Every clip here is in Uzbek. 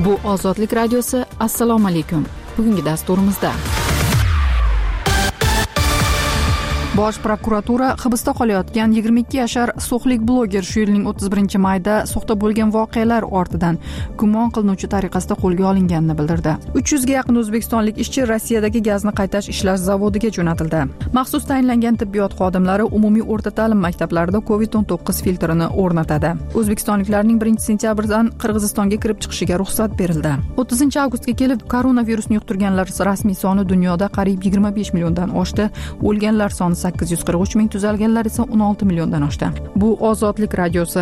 Bu Ozodlik radiosi. Assalomu alaykum. Bugungi dasturimizda Bosh prokuratura hibsda qolayotgan 22 yashar so'xlik bloger shu yilning 31 mayda so'xda bo'lgan voqealar ortidan gumon qilinuvchi tariqasida qo'lga olinganini bildirdi. 300 ga yaqin o'zbekistonlik ishchi Rossiyadagi gazni qaytarish ishlash zavodiga jo'natildi. Maxsus tayinlangan tibbiyot xodimlari umumiy o'rta ta'lim maktablarida COVID-19 filtrini o'rnatadi. O'zbekistonliklarning 1-sentyabrdan Qirg'izistonga kirib chiqishiga ruxsat berildi. 30-avgustga kelib koronavirusni yuqtirganlar rasmiy soni dunyoda qariyb 25 milliondan oshdi. O'lganlar soni 843 ming, tuzalganlar esa 16 milliondan oshdi. Bu Ozodlik radiosi.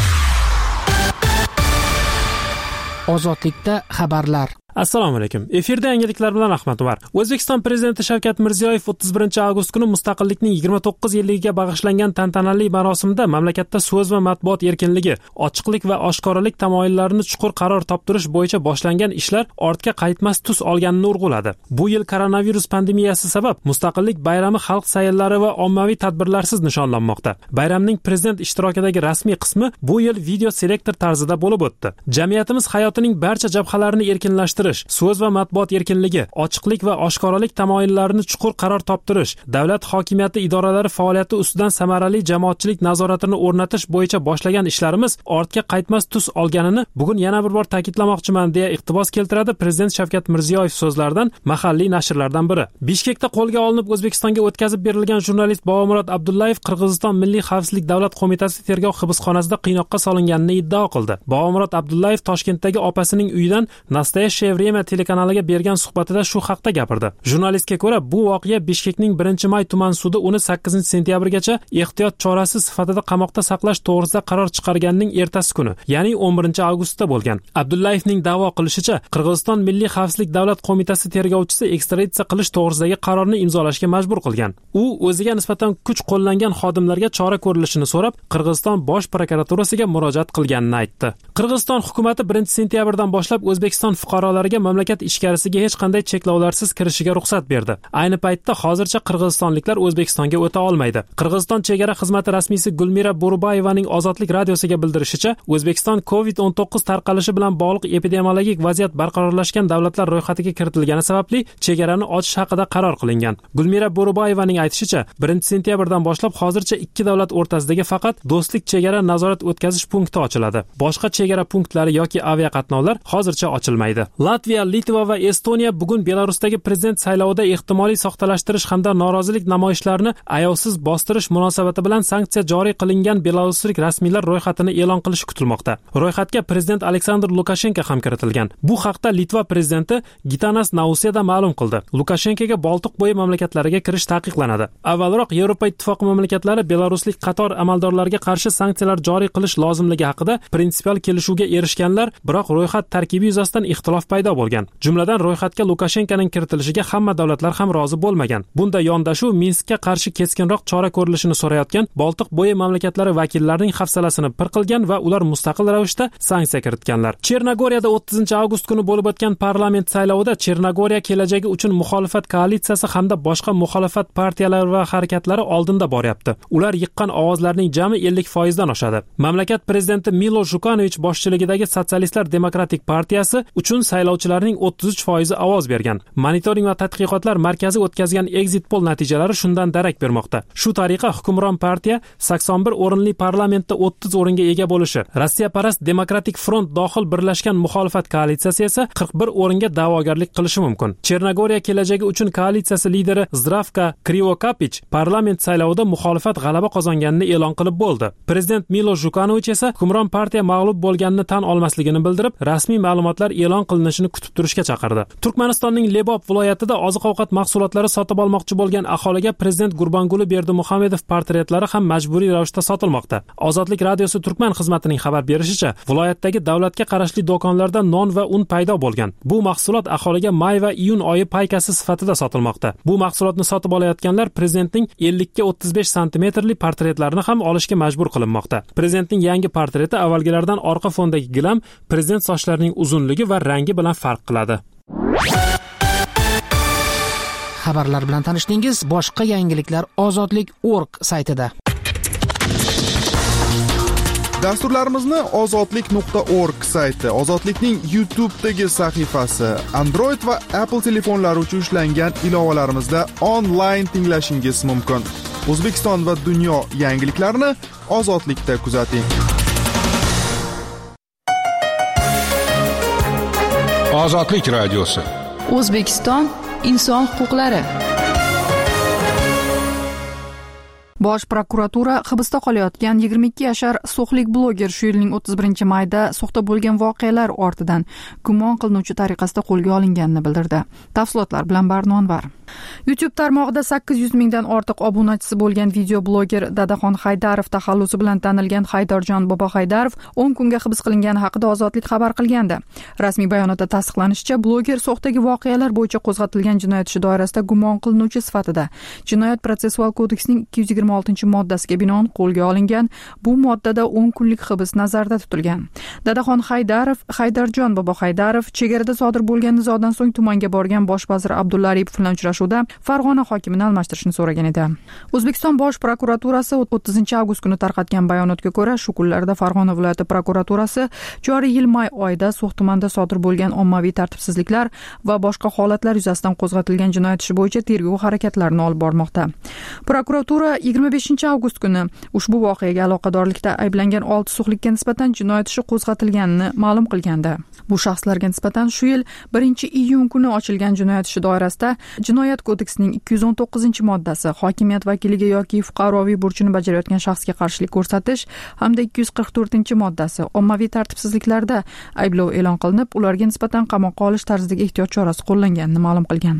Ozodlikda xabarlar. Assalomu alaykum. Efirda yangiliklar bilan Ahmad Umar. O'zbekiston prezidenti Shavkat Mirziyoyev 31-avgust kuni mustaqillikning 29 yilligiga bag'ishlangan tantanali marosimda mamlakatda so'z va matbuot erkinligi, ochiqlik va oshkoralik tamoyillarini chuqur qaror toptirish bo'yicha boshlangan ishlar ortga qaytmas tus olganini urg'uladi. Bu yil koronavirus pandemiyasi sabab mustaqillik bayrami xalq sayllari va ommaviy tadbirlarsiz nishonlanmoqda. Bayramning prezident ishtirokidagi rasmiy qismi bu yil video selektor tarzida bo'lib o'tdi. Jamiyatimiz hayotining barcha jabhalarini erkinlashtirish, so'z va matbuot erkinligi, ochiqlik va oshkoralik tamoyillarini chuqur qaror toptirish, davlat hokimiyati idoralari faoliyati ustidan samarali jamoatchilik nazoratini o'rnatish bo'yicha boshlagan ishlarimiz ortga qaytmas tus olganini bugun yana bir bor ta'kidlamoqchiman, deya iqtibos keltiradi prezident Shavkat Mirziyoyev so'zlaridan mahalliy nashrlardan biri. Bishkekda qo'lga olinib O'zbekistonga o'tkazib berilgan jurnalist Bobomurod Abdullayev Qirg'iziston Milliy xavfsizlik davlat qo'mitasi tergov hibsxonasida qiynoqqa solinganini iddao qildi. Bobomurod Abdullayev Toshkentdagi opasining uyidan Nastoyash Vremya telekanaliga bergan suhbatida shu haqda gapirdi. Jurnalistga ko'ra, bu voqea Bishkekning 1-may tuman sudi uni 8-sentyabrgacha ehtiyot chorasi sifatida qamoqda saqlash to'g'risida qaror chiqarganning ertasi kuni, ya'ni 11-avgustda bo'lgan. Abdullayevning da'vo qilishicha, Qirg'iziston Milliy xavfsizlik davlat qo'mitasi tergovchisi ekstraditsiya qilish to'g'risidagi qarorni imzolashga majbur qilgan. U o'ziga nisbatan kuch qo'llangan xodimlarga chora ko'rilishini so'rab, Qirg'iziston bosh prokuraturasiga murojaat qilganini aytdi. Qirg'iziston hukumatı 1-sentyabrdan boshlab O'zbekiston fuqarolariga mamlakat ichkarisiga hech qanday cheklovlarsiz kirishiga ruxsat berdi. Ayni paytda hozircha qirg'izistonliklar O'zbekistonga o'ta olmaydi. Qirg'iziston chegara xizmati rasmiysi Gulmira Bo'rubayevaning Ozodlik radiosiga bildirishicha, O'zbekiston COVID-19 tarqalishi bilan bog'liq epidemiologik vaziyat barqarorlashgan davlatlar ro'yxatiga kiritilgani sababli chegarani ochish haqida qaror qilingan. Gulmira Bo'rubayevaning aytishicha, 1-sentyabrdan boshlab hozircha 2 davlat o'rtasidagi faqat do'stlik chegara nazorat o'tkazish punkti ochiladi. Boshqa chegara punktlari yoki aviaqatnovlar hozircha ochilmaydi. Latviya, Litva va Estoniya bugun Belarusdagi prezident saylovida ehtimoliy soxtalashtirish hamda norozilik namoyishlarini ayovsiz bostirish munosabati bilan sanksiya joriy qilingan belaruslik rasmiylar ro'yxatini e'lon qilishi kutilmoqda. Ro'yxatga prezident Aleksandr Lukashenko ham kiritilgan. Bu haqda Litva prezidenti Gitanas Nauseda ma'lum qildi. Lukashenkoga Boltiq bo'yi mamlakatlariga kirish taqiqlanadi. Avvalroq Yevropa ittifoqi mamlakatlari belaruslik qator amaldorlarga qarshi sanksiyalar joriy qilish lozimligi haqida prinsipial kelishuvga erishganlar, biroq ro'yxat tarkibi yuzasidan ixtilof paydo bo'lgan. Jumladan ro'yxatga Lukashenkoning kiritilishiga hamma davlatlar ham rozi bo'lmagan. Bunda yondashuv Minskka qarshi keskinroq chora ko'rilishini so'rayotgan Boltiq bo'yi mamlakatlari vakillarining hafsalasini pir qilgan va ular mustaqil ravishda sanksiya kiritganlar. Chernogoriyada 30-avgust kuni bo'lib o'tgan parlament saylovida Chernogoriya kelajagi uchun muxolifat koalitsiyasi hamda boshqa muxolifat partiyalari va harakatlari oldinda boryapti. Ular yiqqan ovozlarning jami 50% dan oshadi. Mamlakat prezidenti Milo Jukanovich boshchiligidagi Sotsialistlar demokratik partiyasi uchun saylovchilarning 33% ovoz bergan. Monitoring va tadqiqotlar markazi o'tkazgan exit poll natijalari shundan darak bermoqda. Shu tariqa hukmron partiya 81 o'rinli parlamentda 30 o'ringa ega bo'lishi, Rossiyaparast Demokratik front dohil birlashgan muxolifat koalitsiyasi esa 41 o'ringa da'vogarlik qilishi mumkin. Chernogoriya kelajagi uchun koalitsiyasi lideri Zdravka Krivokapich parlament saylovida muxolifat g'alaba qozonganini e'lon qilib bo'ldi. Prezident Milo Jukanovich esa hukmron partiya mag'lub bo'lganini tan olmasligini bildirib, rasmiy ma'lumotlar e'lon qilinishini kutib turishga chaqirdi. Turkmanistonning Lebob viloyatida oziq-ovqat mahsulotlari sotib olmoqchi bo'lgan aholiga prezident Gurbanguli Berdimuhamedov portretlari ham majburiy ravishda sotilmoqda. Ozodlik radiosi Turkman xizmatining xabar berishicha, viloyatdagi davlatga qarashli do'konlarda non va un paydo bo'lgan. Bu mahsulot aholiga may va iyun oyi paykasi sifatida sotilmoqda. Bu mahsulotni sotib olayotganlar prezidentning 50-35 santimetrli portretlarini ham olishga majbur qilinmoqda. Prezidentning yangi portreti avvalgilardan orqa fondagi gilam prezident sochlarining uzunligi va rangi bilan farq qiladi. Xabarlar bilan tanishdingiz. Boshqa yangiliklar Ozodlik.org saytida. Dasturlarimizni ozodlik.org sayti, Ozodlikning YouTube'dagi sahifasi, Android va Apple telefonlari uchun ishlangan ilovalarimizda onlayn tinglashingiz mumkin. O'zbekiston va dunyo yangiliklarini Ozodlikda kuzating. Ozodlik radiosi. O'zbekiston inson huquqlari. Bosh prokuratura hibsda qolayotgan 22 yashar so'xlik bloger shu yilning 31 mayda soxta bo'lgan voqealar ortidan gumon qilinuvchi tariqasida qo'lga olinganini bildirdi. Tafsilotlar bilan Barnonvar. YouTube tarmog'ida 800 mingdan ortiq obunachisi bo'lgan video bloger Dadaxon Haydarov taxallusi bilan tanilgan Haydarjon Bobo Haydarov 10 kunga hibs qilingani haqida Ozodlik xabar qilgandi. Rasmiy bayonotda tasdiqlanishicha, bloger soxtagi voqealar bo'yicha qo'zg'atilgan jinoyat ishi doirasida gumon qilinuvchi sifatida Jinoyat protsessual kodeksining 226-moddasiga binoan qo'lga olingan. Bu moddada 10 kunlik hibs nazarda tutilgan. Dadaxon Haydarov, Haydarjon Bobo Haydarov chegarada sodir bo'lgan nizodan so'ng tumanga borgan bosh vazir Abdulla Aripov bilan uchrashuvda Farg'ona hokimini almashtirishni so'ragan edi. O'zbekiston bosh prokuraturasi 30-avgust kuni tarqatgan bayonotga ko'ra, shu kunlarda Farg'ona viloyati prokuraturasi joriy yil may oyida So'x tumanida sodir bo'lgan ommaviy tartibsizliklar va boshqa holatlar yuzasidan qo'zg'atilgan jinoyat ishi bo'yicha tergov harakatlarini olib bormoqda. Prokuratura 25-avgust kuni ushbu voqeaga aloqadorlikda ayblangan 6 so'xlikka nisbatan jinoyat ishi qo'zg'atilganini ma'lum qilgandi. Bu shaxslarga nisbatan shu yil 1-iyun kuni ochilgan jinoyat ishi doirasida Jinoyat kodeksining 219-moddasi hokimiyat vakiliga yoki fuqaroviy burchini bajarayotgan shaxsga qarshilik ko'rsatish hamda 244-moddasi ommaviy tartibsizliklarda ayblov e'lon qilinib, ularga nisbatan qamoqqa olish tarzidagi ehtiyot chorasi qo'llanganini ma'lum qilgan.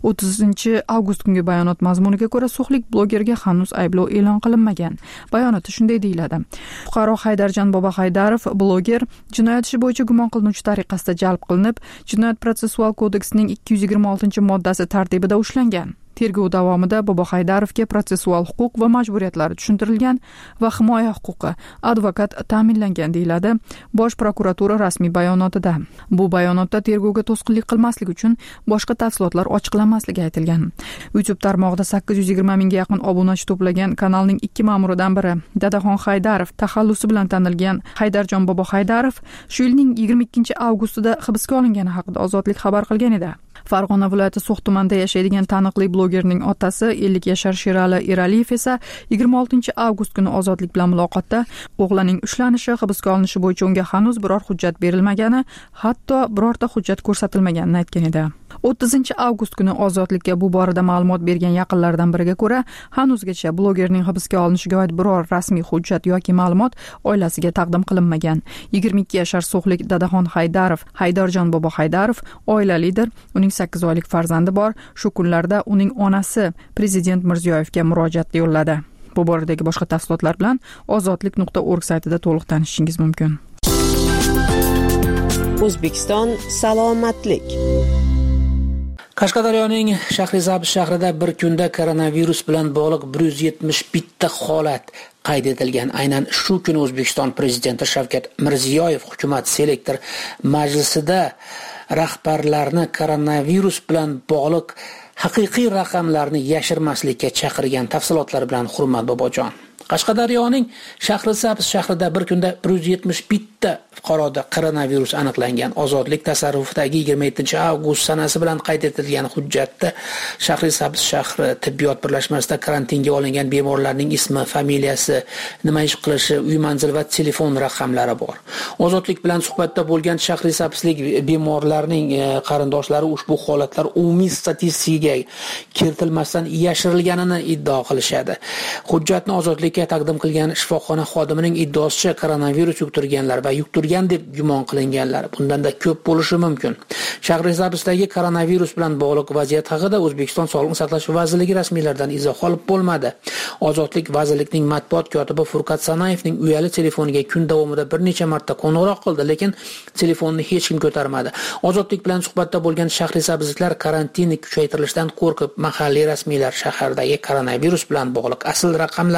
30-avgust kungi bayonot mazmuniga ko'ra, so'xlik blogerga hanuz ayblov e'lon qilinmagan. Bayonotda shunday deyiladi: Fuqaro Haydarjon Bobo Haydarov bloger jinoyat ishi bo'yicha gumon qilinuvchi tariqasida jalb qilinib, Jinoyat protsessual kodeksining 226-moddasi tartibida ushlangan. Tergov davomida Bobo Haydarovga protsessual huquq va majburiyatlari tushuntirilgan va himoya huquqi advokat ta'minlangan, deyiladi Bosh prokuratura rasmiy bayonotida. Bu bayonotda tergovga to'sqinlik qilmaslik uchun boshqa tafsilotlar ochiqlanmasligi aytilgan. YouTube tarmog'ida 820 mingga yaqin obunachi to'plagan kanalning 2 ma'muridan biri Dadaxon Haydarov taxallusi bilan tanilgan Haydarjon Bobo Haydarov shu yilning 22-avgustida hibsga olingani haqida Ozodlik xabar qilgan edi. Farg'ona viloyati So'x tumanida yashaydigan taniqli blogerning otasi 50 yashar Sherali Eraliyev esa 26-avgust kuni Ozodlik bilan muloqotda o'g'lining ushlanishi, hibsga olinishi bo'yicha unga hanuz biror hujjat berilmagani, hatto birorta hujjat ko'rsatilmaganini aytgan edi. 30-avgust kuni Ozodlikka bu borada ma'lumot bergan yaqinlaridan biriga ko'ra, hanuzgacha blogerning hibsga olinishiga oid biror rasmiy hujjat yoki ma'lumot oilasiga taqdim qilinmagan. 22 yashar so'xlik Dadaxon Haydarov, Haydarjon Bobo Haydarov oilalidir. Uning 8 oylik farzandi bor. Shu kunlarda uning onasi Prezident Mirziyoyevga murojaat yo'lladi. Bu boradagi boshqa tafsilotlar bilan ozodlik.org saytida to'liq tanishishingiz mumkin. O'zbekiston salomatlik. Qashqadaryoning Shahrisabz shahrida bir kunda koronavirus bilan bog'liq 171 ta holat qayd etilgan. Aynan shu kuni O'zbekiston prezidenti Shavkat Mirziyoyev hukumat selektor majlisida rahbarlarni koronavirus bilan bog'liq haqiqiy raqamlarni yashirmaslikka chaqirgan. Tafsilotlar bilan Hurmat Bobojon. Qashqadaryoning Shahrisabz shahrida bir kunda 171 ta fuqaroda koronavirus aniqlangan. Ozodlik tasarrufidagi 27-avgust sanasi bilan qayd etilgan hujjatda Shahrisabz shahri tibbiyot birlashmasida karantinga olingan bemorlarning ismi, familiyasi, nima ish qilishi, uy manzil va telefon raqamlari bor. Ozodlik bilan suhbatda bo'lgan Shahrisabzlik bemorlarning qarindoshlari ushbu holatlar umumiy statistikaga kiritilmasdan yashirilganini iddao qilishadi. Hujjatni Ozodlikka taqdim qilgan shifoxona xodimining iddaosicha koronavirus yuqtirganlar va yuqtirgan deb gumon qilinganlar bundan-da ko'p bo'lishi mumkin. Shahrisabzdagi koronavirus bilan bog'liq vaziyat haqida O'zbekiston Sog'liqni saqlash vazirligi rasmiylaridan izoh olib bo'lmadi. Ozodlik vazirlikning matbuot kotibi Furqat Sanayevning uyali telefoniga kun davomida bir necha marta qo'ng'iroq qildi, lekin telefonni hech kim ko'tarmadi. Ozodlik bilan suhbatda bo'lgan Shahrisabzliklar karantinni kuchaytirilishidan qo'rqib, mahalliy rasmiylar shahardagi koronavirus bilan bog'liq asl raqamlarni yashirayotganini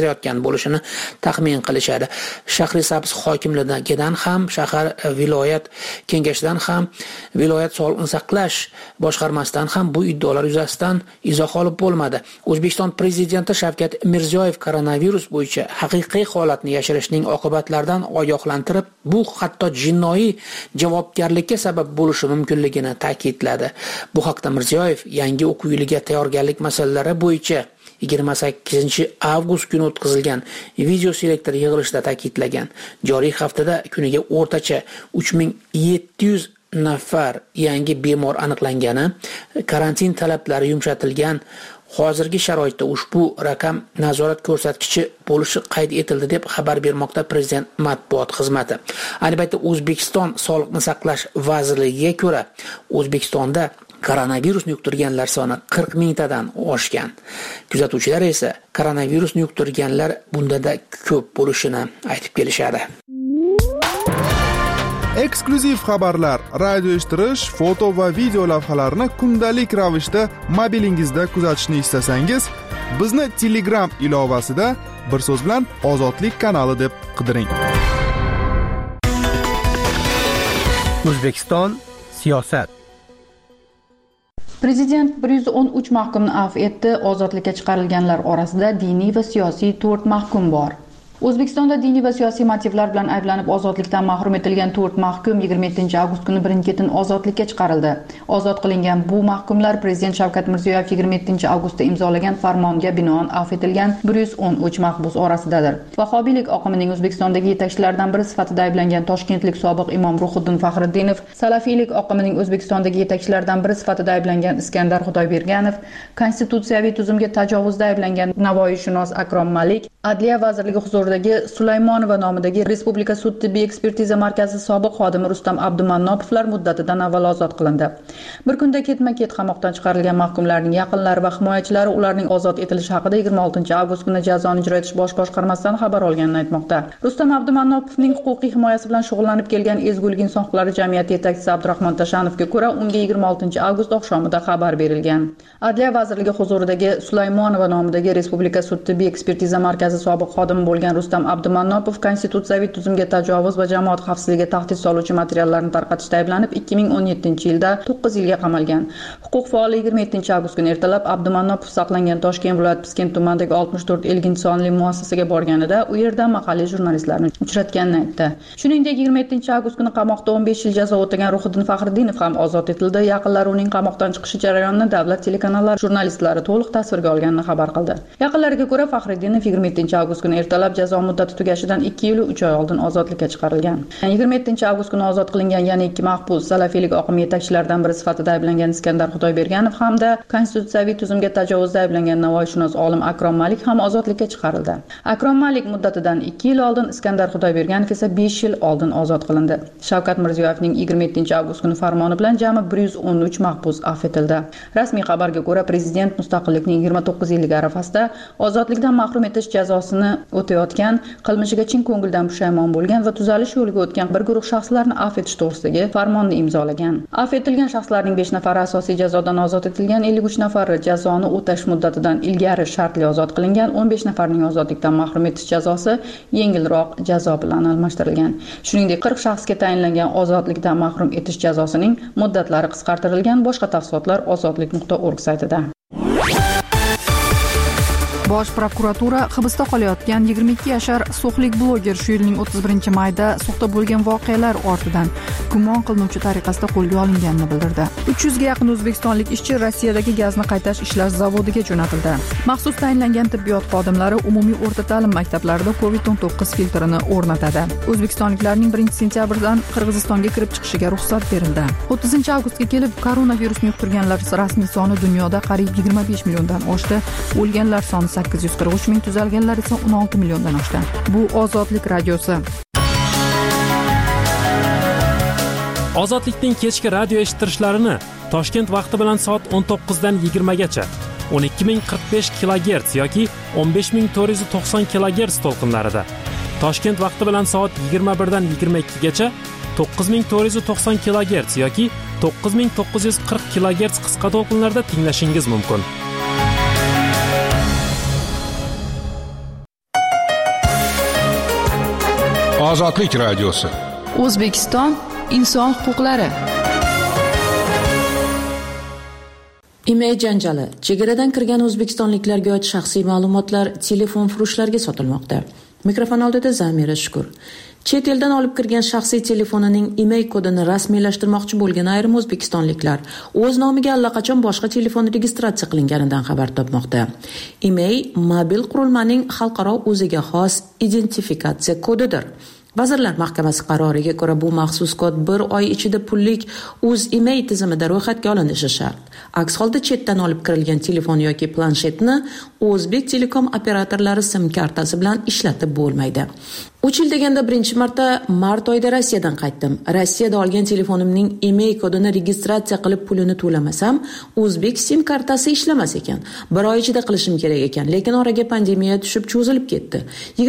o'tkazayotgan bo'lishini taxmin qilishadi. Shahrisabz hokimligidan ham, shahar viloyat kengashidan ham, viloyat sog'liqni saqlash boshqarmasidan ham bu iddaolar yuzasidan izoh olib bo'lmadi. O'zbekiston prezidenti Shavkat Mirziyoyev koronavirus bo'yicha haqiqiy holatni yashirishning oqibatlaridan ogohlantirib, bu hatto jinoiy javobgarlikka sabab bo'lishi mumkinligini ta'kidladi. Bu haqda Mirziyoyev yangi o'quv yiliga tayyorgarlik masalalari bo'yicha 28-avgust kuni o'tkazilgan video selektor yig'ilishida ta'kidlagan. Joriy haftada kuniga o'rtacha 3700 nafar yangi bemor aniqlangani, karantin talablari yumshatilgan. Hozirgi sharoitda ushbu raqam nazorat ko'rsatkichi bo'lishi qayd etildi deb xabar bermoqda Prezident matbuot xizmati. Ayni paytda O'zbekiston Sog'liqni saqlash vazirligiga ko'ra, O'zbekistonda koronavirusni yuqtirganlar soni 40 mingtadan oshgan. Kuzatuvchilar esa koronavirusni yuqtirganlar bundada ko'p bo'lishini aytib kelishadi. Eksklyuziv xabarlar, radio eshittirish, foto va video lavhalarni kundalik ravishda mobilingizda kuzatishni istasangiz, bizni Telegram ilovasida bir so'z bilan Ozodlik kanali deb qidiring. O'zbekiston siyosat. Prezident 113 mahkumni afv etdi. Ozodlikka chiqarilganlar orasida diniy va siyosiy 4 mahkum bor. O'zbekistonda diniy va siyosiy motivlar bilan ayblanib ozodlikdan mahrum etilgan 4 mahkum 27-avgust kuni birin-ketin ozodlikka chiqarildi. Ozod qilingan bu mahkumlar Prezident Shavkat Mirziyoyev 27-avgustda imzolagan farmonga binoan afv etilgan 113 mahbus orasidadir. Vahobiylik oqimining O'zbekistondagi yetakchilaridan biri sifatida ayblangan toshkentlik sobiq imom Ruhiddin Faxriddinov, salafiylik oqimining O'zbekistondagi yetakchilaridan biri sifatida ayblangan Iskandar Xudoyberganov, konstitutsiyaviy tuzumga tajovuzda ayblangan Navoiyshunos Akrom Malik, Adliya vazirligi huzuridagi Sulaymonova nomidagi Respublika sud tibbiy ekspertiza markazi sobiq xodimi Rustam Abdumannopovlar muddatidan avval ozod qilindi. Bir kunda ketma-ket qamoqdan chiqarilgan mahkumlarning yaqinlari va himoyachilari ularning ozod etilishi haqida 26-avgust kuni jazoni ijro etish bosh boshqarmasidan xabar olganini aytmoqda. Rustam Abdumannopovning huquqiy himoyasi bilan shug'ullanib kelgan Ezgulik inson huquqlari jamiyati yetakchisi Abdurahmon Tashanovga ko'ra, unga 26-avgust oqshomida xabar berilgan. Adliya vazirligi huzuridagi Sulaymonova nomidagi Respublika sud tibbiy ekspertiza markazi sobiq xodimi bo'lgan Rustam Abdumannopov konstitutsiyaviy tuzumga tajovuz va jamoat xavfsizligiga tahdid soluvchi materiallarni tarqatishda ayblanib 2017-yilda 9 yilga qamalgan. Huquq faoli 27-avgust kuni ertalab Abdumannopov saqlangan Toshkent viloyat Piskent tumanidagi 64 Elgin sonli muassasaga borganida u yerda mahalliy jurnalistlarni uchratganini aytdi. Shuningdek, 27-avgust kuni qamoqda 15 yil jazo o'tagan Ruhiddin Faxriddinov ham ozod etildi. Yaqinlari uning qamoqdan chiqishi jarayonini davlat telekanallari jurnalistlari to'liq tasvirga olganini xabar qildi. Yaqinlariga ko'ra, Faxriddinov 27-avgust kuni ertalab jazo muddati tugashidan 2 yil 3 oy oldin ozodlikka chiqarilgan. 27-avgust kuni ozod qilingan yana 2 mahbus salafiylik oqimi yetakchilaridan biri sifatida ayblangan Iskandar Xudoyberganov hamda konstitutsiyaviy tuzumga tajovuzda ayblangan Navoiyshunos olim Akrom Malik ham ozodlikka chiqarildi. Akrom Malik muddatidan 2 yil oldin, Iskandar Xudoyberganov esa 5 yil oldin ozod qilindi. Shavkat Mirziyoyevning 27-avgust kuni farmoni bilan jami 113 mahbus afv etildi. Rasmiy xabarga ko'ra, prezident mustaqillikning 29 yilligi arafasida ozodlikdan mahrum etish jazosini o'tayotgan, qilmishiga chin ko'ngildan pushaymon bo'lgan va tuzalish yo'liga o'tgan bir guruh shaxslarni afv etish to'g'risidagi farmonni imzolagan. Afv etilgan shaxslarning 5 nafari asosiy jazodan ozod etilgan, 53 nafari jazoni o'tash muddatidan ilgari shartli ozod qilingan, 15 nafarning ozodlikdan mahrum etish jazosi yengilroq jazo bilan almashtirilgan. Shuningdek, 40 shaxsga tayinlangan ozodlikdan mahrum etish jazosining muddatlari qisqartirilgan. Boshqa tafsilotlar ozodlik.org saytida. Bosh prokuratura hibsda qolayotgan 22 yashar so'xlik bloger shu yilning 31-mayda soxta bo'lgan voqealar ortidan gumon qilinuvchi tariqasida qo'lga olinganini bildirdi. 300 ga yaqin o'zbekistonlik ishchi Rossiyadagi gazni qaytarish ishlash zavodiga jo'natildi. Maxsus tayinlangan tibbiyot xodimlari umumiy o'rta ta'lim maktablarida COVID-19 filtrini o'rnatadi. O'zbekistonliklarning 1-sentyabrdan Qirg'izistonga kirib chiqishiga ruxsat berildi. 30-avgustga kelib koronavirusni yuqtirganlar rasmiy soni dunyoda qariyb 25 milliondan oshdi. O'lganlar soni 843 ming, tuzalganlar esa 16 milliondan oshdi. Bu Ozodlik radiosi. Ozodlikning kechki radio eshittirishlarini Toshkent vaqti bilan soat 19 dan 20 gacha 12045 kHz yoki 15490 kHz to'lqinlarida, Toshkent vaqti bilan soat 21 dan 22 gacha 9490 kHz yoki 9940 kHz qisqa to'lqinlarda tinglashingiz mumkin. Ozodlik radiosi. O'zbekiston inson huquqlari. Email janjali. Chegaradan kirgan o'zbekistonliklarga oid shaxsiy ma'lumotlar telefon furushlarga sotilmoqda. Mikrofon oldida Zamira Shukur. Chet eldan olib kirgan shaxsiy telefonining email kodini rasmiylashtirmoqchi bo'lgan ayrim o'zbekistonliklar o'z nomiga allaqachon boshqa telefon registratsiya qilinganidan xabar topmoqda. Email mobil qurilmaning xalqaro o'ziga xos identifikatsiya kodidir. Vazirlar Mahkamasi qaroriga ko'ra bu maxsus kod 1 oy ichida pullik email tizimida ro'yxatga olinishi shart. Aks holda chetdan olib kirilgan telefon yoki planshetni O'zbek Telekom operatorlari sim kartasi bilan ishlatib bo'lmaydi. 3 yil deganda birinchi marta mart oyida Rossiyadan qaytdim. Rossiyada olgan telefonimning email kodini registratsiya qilib pulini to'lamasam, O'zbek sim kartasi ishlamas ekan. 1 oy ichida qilishim kerak ekan, lekin oraga pandemiya tushib cho'zilib ketdi.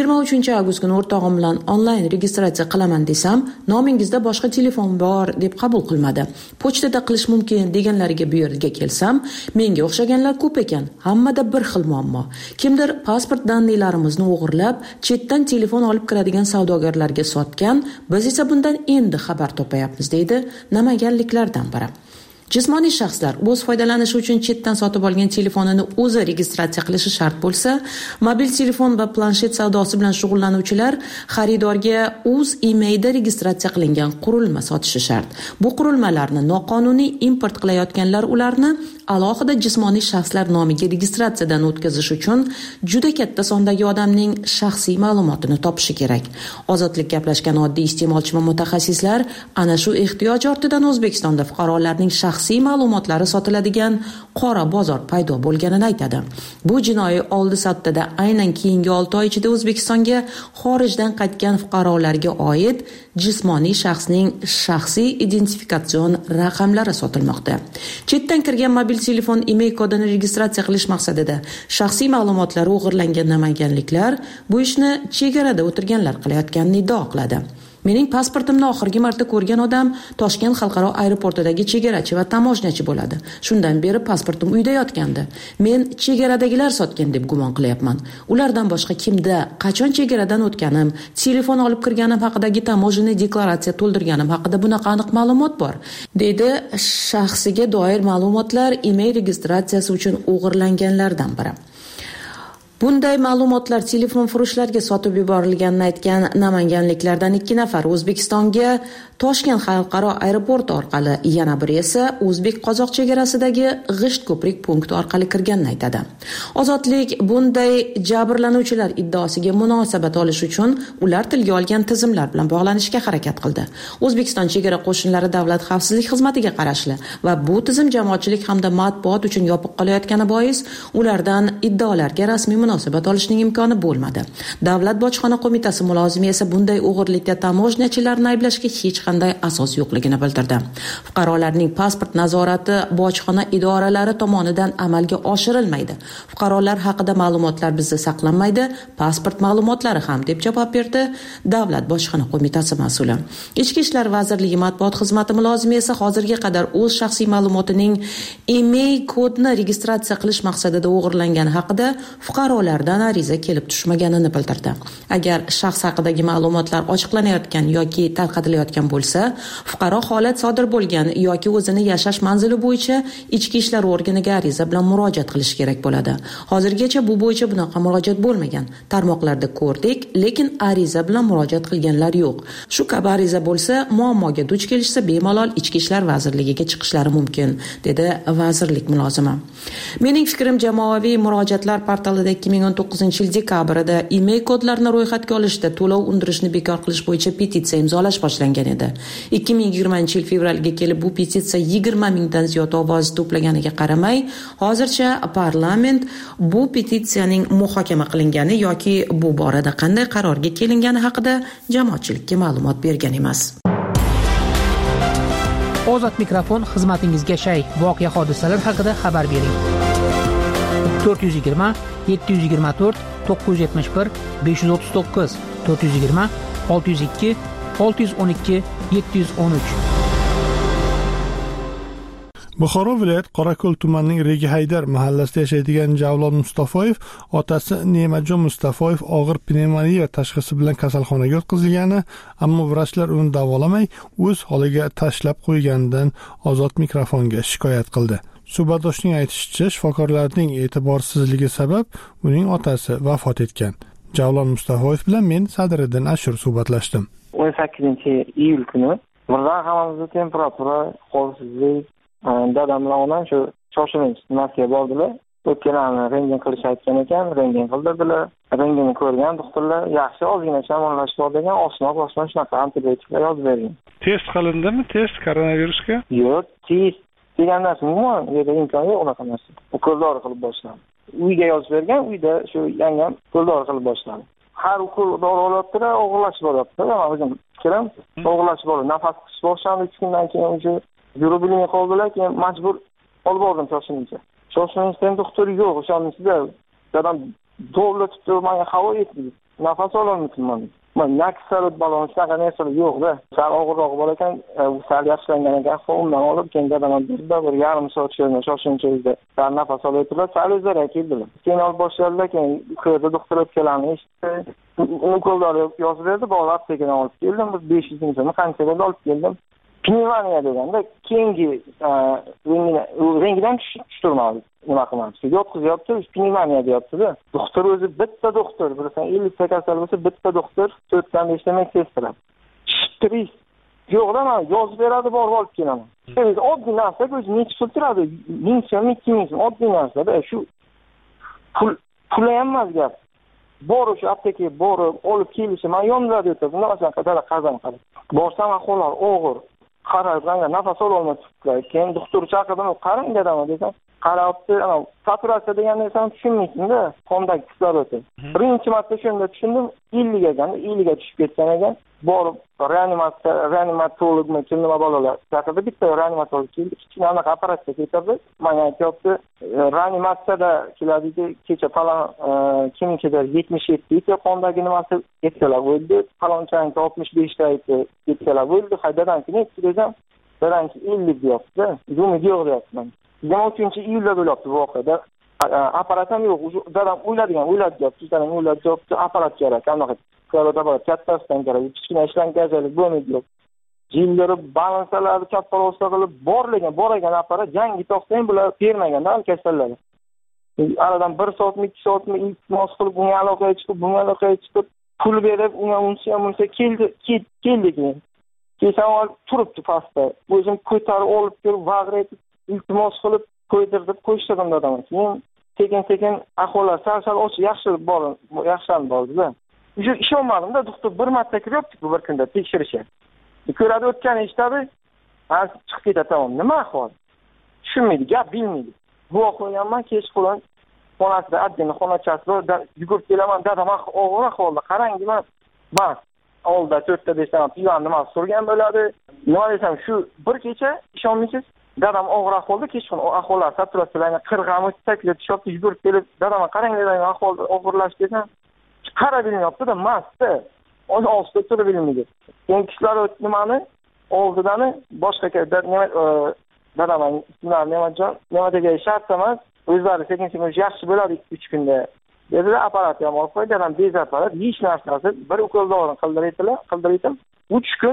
23 avgust kuni o'rtog'im bilan onlayn registratsiya qilaman desam, nomingizda boshqa telefon bor deb qabul qilmadi. Pochtada qilish mumkin deganlariga bu yerga kelsam, menga o'xshaganlar ko'p ekan. Hammada bir xil muammo. Kimdir pasport danlilarimizni o'g'irlab, chetdan telefon olib kiradigan savdogarlarga sotgan, biz esa bundan endi xabar topayapmiz, deydi namanganliklardan biri. Jismoniy shaxslar o'z foydalanishi uchun chetdan sotib olgan telefonini o'zi registratsiya qilishi shart bo'lsa, mobil telefon va planshet savdosi bilan shug'ullanuvchilar xaridorga emailda registratsiya qilingan qurilma sotishi shart. Bu qurilmalarni noqonuniy import qilayotganlar ularni alohida jismoniy shaxslar nomiga registratsiyadan o'tkazish uchun juda katta sondagi odamning shaxsiy ma'lumotini topishi kerak. Ozodlik gaplashgan oddiy iste'molchi va mutaxassislar ana shu ehtiyoj ortidan O'zbekistonda fuqarolarning shaxsiy ma'lumotlari sotiladigan qora bozor paydo bo'lganini aytadi. Bu jinoiy oldi sottada aynan keyingi 6 oy ichida O'zbekistonga xorijdan qaytgan fuqarolarga oid jismoniy shaxsning shaxsiy identifikatsion raqamlari sotilmoqda. Chetdan kirgan mobil telefon email kodini registratsiya qilish maqsadida shaxsiy ma'lumotlari o'g'irlangan namanganliklar bu ishni chegarada o'tirganlar qilayotganini iddao qiladi. Mening pasportimni oxirgi marta ko'rgan odam Toshkent xalqaro aeroportidagi chegarachi va tamojnachi bo'ladi. Shundan beri pasportim uyda yotgandi. Men chegaradagilar sotgan deb gumon qilyapman. Ulardan boshqa kimda, qachon chegaradan o'tganim, telefon olib kirganim haqidagi tamojniy deklaratsiya to'ldirganim haqida bunaqa aniq ma'lumot bor, deydi shaxsiga doir ma'lumotlar email registratsiyasi uchun o'g'irlanganlardan biri. Bunday ma'lumotlar telefon furushlarga sotib yuborilganini aytgan namanganliklardan 2 nafar O'zbekistonga Toshkent xalqaro aeroporti orqali, yana biri esa O'zbek-Qozoq chegarasidagi G'isht ko'prik punkti orqali kirganini aytadi. Ozodlik bunday jabrlanuvchilar iddaosiga munosabat olish uchun ular tilga olgan tizimlar bilan bog'lanishga harakat qildi. O'zbekiston chegara qo'shinlari davlat xavfsizlik xizmatiga qarashli va bu tizim jamoatchilik hamda matbuot uchun yopiq qolayotgani bois ulardan iddaolarga rasmiy munosabat olishning imkoni bo'lmadi. Davlat bojxona qo'mitasi mulozimi esa bunday o'g'irlikda tamojnachilarni ayblashga hech qanday asos yo'qligini bildirdi. Fuqarolarning pasport nazorati bojxona idoralari tomonidan amalga oshirilmaydi. Fuqarolar haqida ma'lumotlar bizda saqlanmaydi, pasport ma'lumotlari ham, deb javob berdi Davlat bojxona qo'mitasi mas'uli. Ichki ishlar vazirligi matbuot xizmati mulozimi esa hozirga qadar o'z shaxsiy ma'lumotining email kodini registratsiya qilish maqsadida o'g'irlangani haqida fuqarolardan ariza kelib tushmaganini bildirdi. Agar shaxs haqidagi ma'lumotlar ochiqlanayotgan yoki tarqatilayotgan bo'lsa, fuqaro holat sodir bo'lgan yoki o'zini yashash manzili bo'yicha ichki ishlar organiga ariza bilan murojaat qilish kerak bo'ladi. Hozirgacha bu bo'yicha bunaqa murojaat bo'lmagan. Tarmoqlarda ko'rdik, lekin ariza bilan murojaat qilganlar yo'q. Shu kabi ariza bo'lsa, muammoga duch kelishsa bemalol Ichki ishlar vazirligiga chiqishlari mumkin, dedi vazirlik mulozimi. Mening fikrim, jamoaviy murojaatlar portalida 2019-yil dekabrida email kodlarini ro'yxatga olishda to'lov undirishni bekor qilish bo'yicha petitsiya imzolash boshlangan edi. 2020-yil fevralga kelib bu petitsiya 20 mingdan ziyod ovoz to'plaganiga qaramay, hozircha parlament bu petitsiyaning muhokama qilingani yoki bu borada qanday qarorga kelingani haqida jamoatchilikka ma'lumot bergan emas. Ozod mikrofon xizmatingizga shay. Voqea hodisalar haqida xabar bering. 420 724 971 539 420 602 612 713. Buxoro viloyat Qorako'l tumanining Regihaydar mahallasida yashaydigan Javlon Mustafoyev otasi Ne'matjon Mustafoyev og'ir pnevmoniya tashxisi bilan kasalxonaga o'tkazilgani, ammo vrachlar uni davolamay o'z holiga tashlab qo'yganidan Ozod mikrofonga shikoyat qildi. Suhbatdoshning aytishicha, shifokorlarning e'tiborsizligi sabab uning otasi vafot etgan. Javlon Mustafoyev bilan men Sadriddin Ashur suhbatlashdim. 18-iyul kuni birdan hammamizda temperatura, holsizlik, dadam bilan shu shoshilinch nimasiga bordilar. O'tganlarni rentgen qilish aytgan ekan, rentgen qildirdilar. Rentgenni ko'rgan doktorlar yaxshi ozgina shamollash bor degan, osmoq shunaqa antibiotiklar yozib bergan. Test qilindimi? Test koronavirusga? Yo'q, test degan narsa umuman yerda imkon yo'q unaqa narsa. Ukol-dori qilib boshladi. Uyga yozib bergan, uyda shu yangam ukol-dori qilib boshladi. Har ukol-dori olyapti-da, og'irlashib boryapti. Men o'zim fikrim, og'irlashib boryapti. Nafas qilish boshlandi 3 kundan keyin o'sha yurib qoldilar, keyin majbur olib bordim shoshilincha. Shoshilinchdan doktor yo'q, o'shaning ichida dadam dovlatibdi, menga havo yetmaydi. Nafas ololmayman. Men naksalot balon shunaqa narsalar yo'q-da. Sal og'irroq bor ekan, sal yaxshilangan ekan, undan olib keyin dadam berdi, bir yarim soat shoshilinchada sal nafas olayotdilar, sal o'zlari keldilar. Keyin olib boshladilar, keyin ko'rdi doktor o'tganlarni eshitdi. Ukol-dori yozib berdi, bor aptekadan olib keldim. Biz 500 ming so'm qancha bo'ldi olib keldim. Pnevmoniya deganda keyingi rengidan tushtirmadi. Nima qilmoqchi? Yotqizyapti, pnevmoniya deyapti-da. Doktor o'zi bitta doktor, bilsan 50 ta kasal bo'lsa bitta doktor 4 dan 5 ta medsestrlar. Shtris yo'qda men yozib beradi, borib olib kelaman. Oddiy narsa, o'zi necha pul turadi? 1000 so'm, 2000 so'm oddiy narsa-da. Shu pul ham emas gap. Bor o'sha aptekaga borib olib kelishi, men yonimda o'tadi. Nima qiladi? Qazan qiladi. Borsam ahvollari og'ir. Qarayotganda nafas ola olmayapti. Keyin doktor chaqirdim, qarang dedim desam, qarabdi, ana saturatsiya degan narsani tushunmaysiz-da, qondagi kislorodni. Birinchi marta shunda tushundim, 50 ga tushib ketgan ekan. Borib reanimatologmi, nima bolalar chaqirdi, bitta reanimatolog keldi, kichkina anaqa apparatga ketirdi. Menga aytibdi, reanimatsiyada keladi, kecha falan kimnikidir 77 ita qondagi nimasi ketsalar bo'ldi, falonchang 65 ta ita ketsalar bo'ldi, haydadan keyin desam, daranki 50 deyapti, umid yo'q deyapman. 23-iyulda bo'lyapti voqeada. Apparat ham yo'q, dadam o'yladi, dadam o'yladi, apparat kerak, anaqa apparat kattasidan kerak, kichkina ishlankachalik bo'lmaydi yo'q. Jillari balansalarni kattaroqsa qilib bor ekan apparat, yangi toqsang bular bermaganda kasallar. Aradan 1 soatmi 2 soatmi iltimos qilib bunga aloqaga chiqib pul berib unga keldi keyin. Keyin turibdi pastda. O'zim ko'tarib olib kelib vag'rayib iltimos qilib qo'ydirdim dadam. Keyin sekin ahvollar sal yaxshilanib bordi-da. Ishonmadim-da, doktor bir marta kiryapti bir kunda tekshirishga. Ko'radi, o'tgani eshitadi, chiqib ketadi, tamom. Nima ahvol? Tushunmaydi, gap bilmaydi. Guvoh qo'yganman, kechqurun xonasida addining xonachasi bor, yugurib kelaman, dadam og'ir ahvolda, qarang deyman. Bas, oldida 4 ta 5 ta pivon nima surgan bo'ladi. Nima desam, shu bir kecha ishonmaysiz, dadam og'ir ahvolda, kechqurun ahvollar saturatsiyalarni 40-ga tushibdi, yugurib kelib, dadam qarang degan ahvolda og'irlashib desam, qarab bilmayapti-da, mastda. O'zi ostida turib bilmaydi. Keyin kislorod nimani oldidani boshqa dadamning nimaga shart emas, o'zlari sekin yaxshi bo'ladi 2-3 kunda. Dedilar, apparat ham olib qo'ydi, dadam bezapparat, hech narsasi, bir ukol-dorini qildirdim. 3 kun